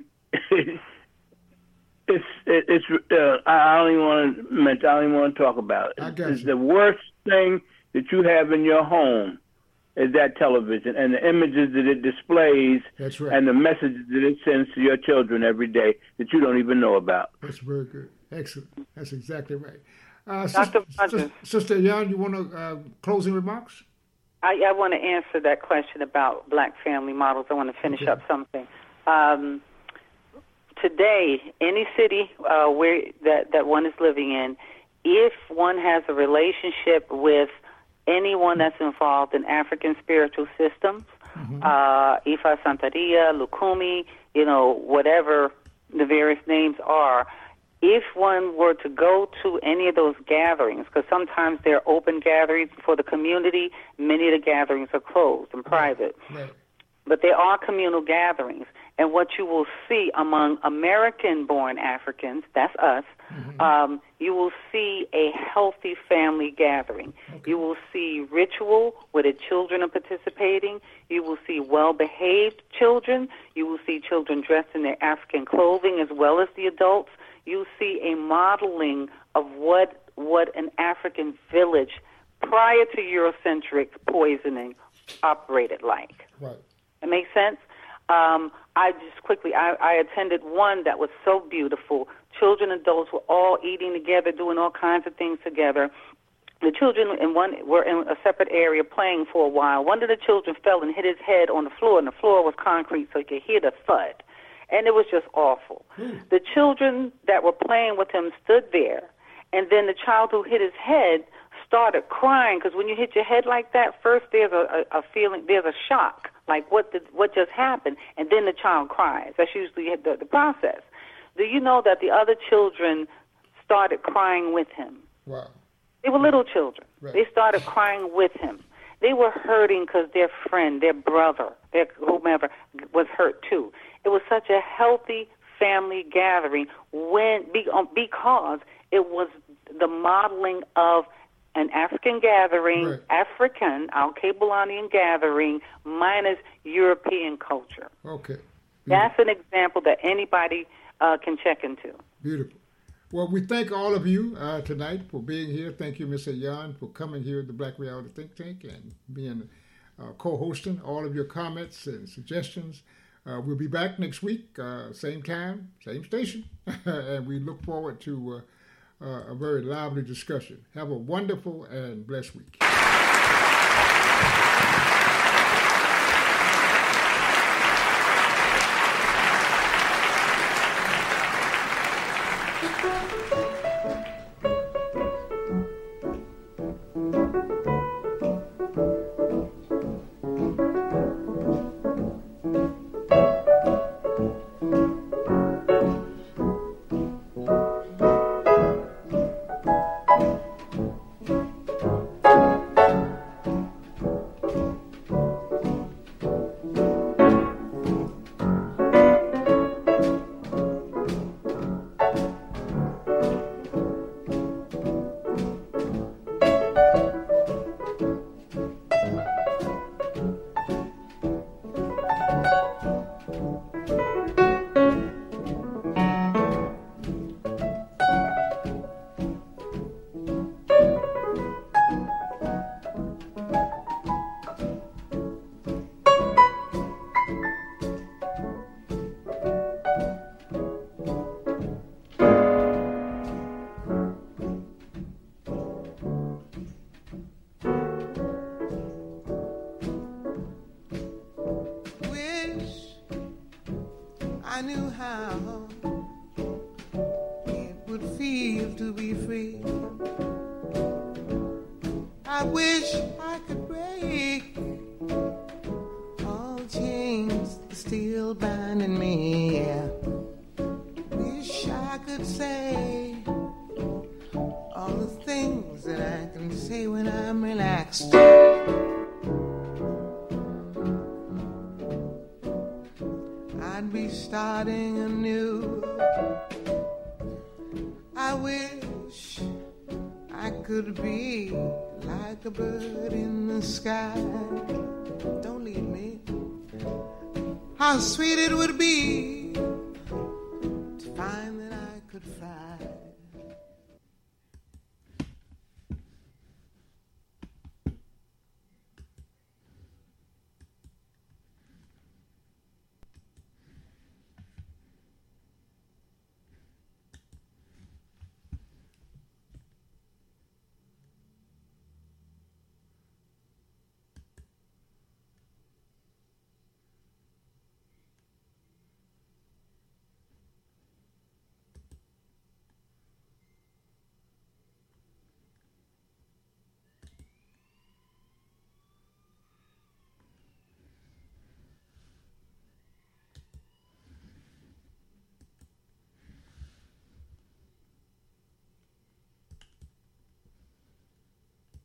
it's I don't even want to mention. I don't even want to talk about it. It's the worst thing that you have in your home is that television and the images that it displays. That's right. And the messages that it sends to your children every day that you don't even know about. That's very good. Excellent. That's exactly right. Sister Young, you want to closing remarks? I want to answer that question about black family models. I want to finish up something. Today, any city where that one is living in, if one has a relationship with anyone that's involved in African spiritual systems, Ifa Santeria, Lukumi, whatever the various names are, if one were to go to any of those gatherings, because sometimes they're open gatherings for the community, many of the gatherings are closed and private. Right. But there are communal gatherings. And what you will see among American-born Africans, that's us, you will see a healthy family gathering. Okay. You will see ritual where the children are participating. You will see well-behaved children. You will see children dressed in their African clothing as well as the adults. You see a modeling of what an African village prior to Eurocentric poisoning operated like. Right. That makes sense? I attended one that was so beautiful. Children and adults were all eating together, doing all kinds of things together. The children were in a separate area playing for a while. One of the children fell and hit his head on the floor, and the floor was concrete, so you could hear the thud. And it was just awful. The children that were playing with him stood there, and then the child who hit his head started crying, because when you hit your head like that, first there's a feeling, there's a shock, like what just happened, and then the child cries. That's usually the process. Do you know that the other children started crying with him? Wow. They were little children. Right. They started crying with him. They were hurting because their friend, their brother, their whomever was hurt too. It was such a healthy family gathering because it was the modeling of an African gathering, right. African, Al-Kabalanian gathering, minus European culture. Okay. Beautiful. That's an example that anybody can check into. Beautiful. Well, we thank all of you tonight for being here. Thank you, Ms. Ayan, for coming here at the Black Reality Think Tank and being co-hosting all of your comments and suggestions. We'll be back next week, same time, same station, and we look forward to a very lively discussion. Have a wonderful and blessed week. I knew how it would feel to be free. I wish I could break all chains still binding me. Yeah. Wish I could say all the things that I can say when I'm relaxed. I'd be starting anew. I wish I could be like a bird in the sky. Don't leave me. How sweet it would be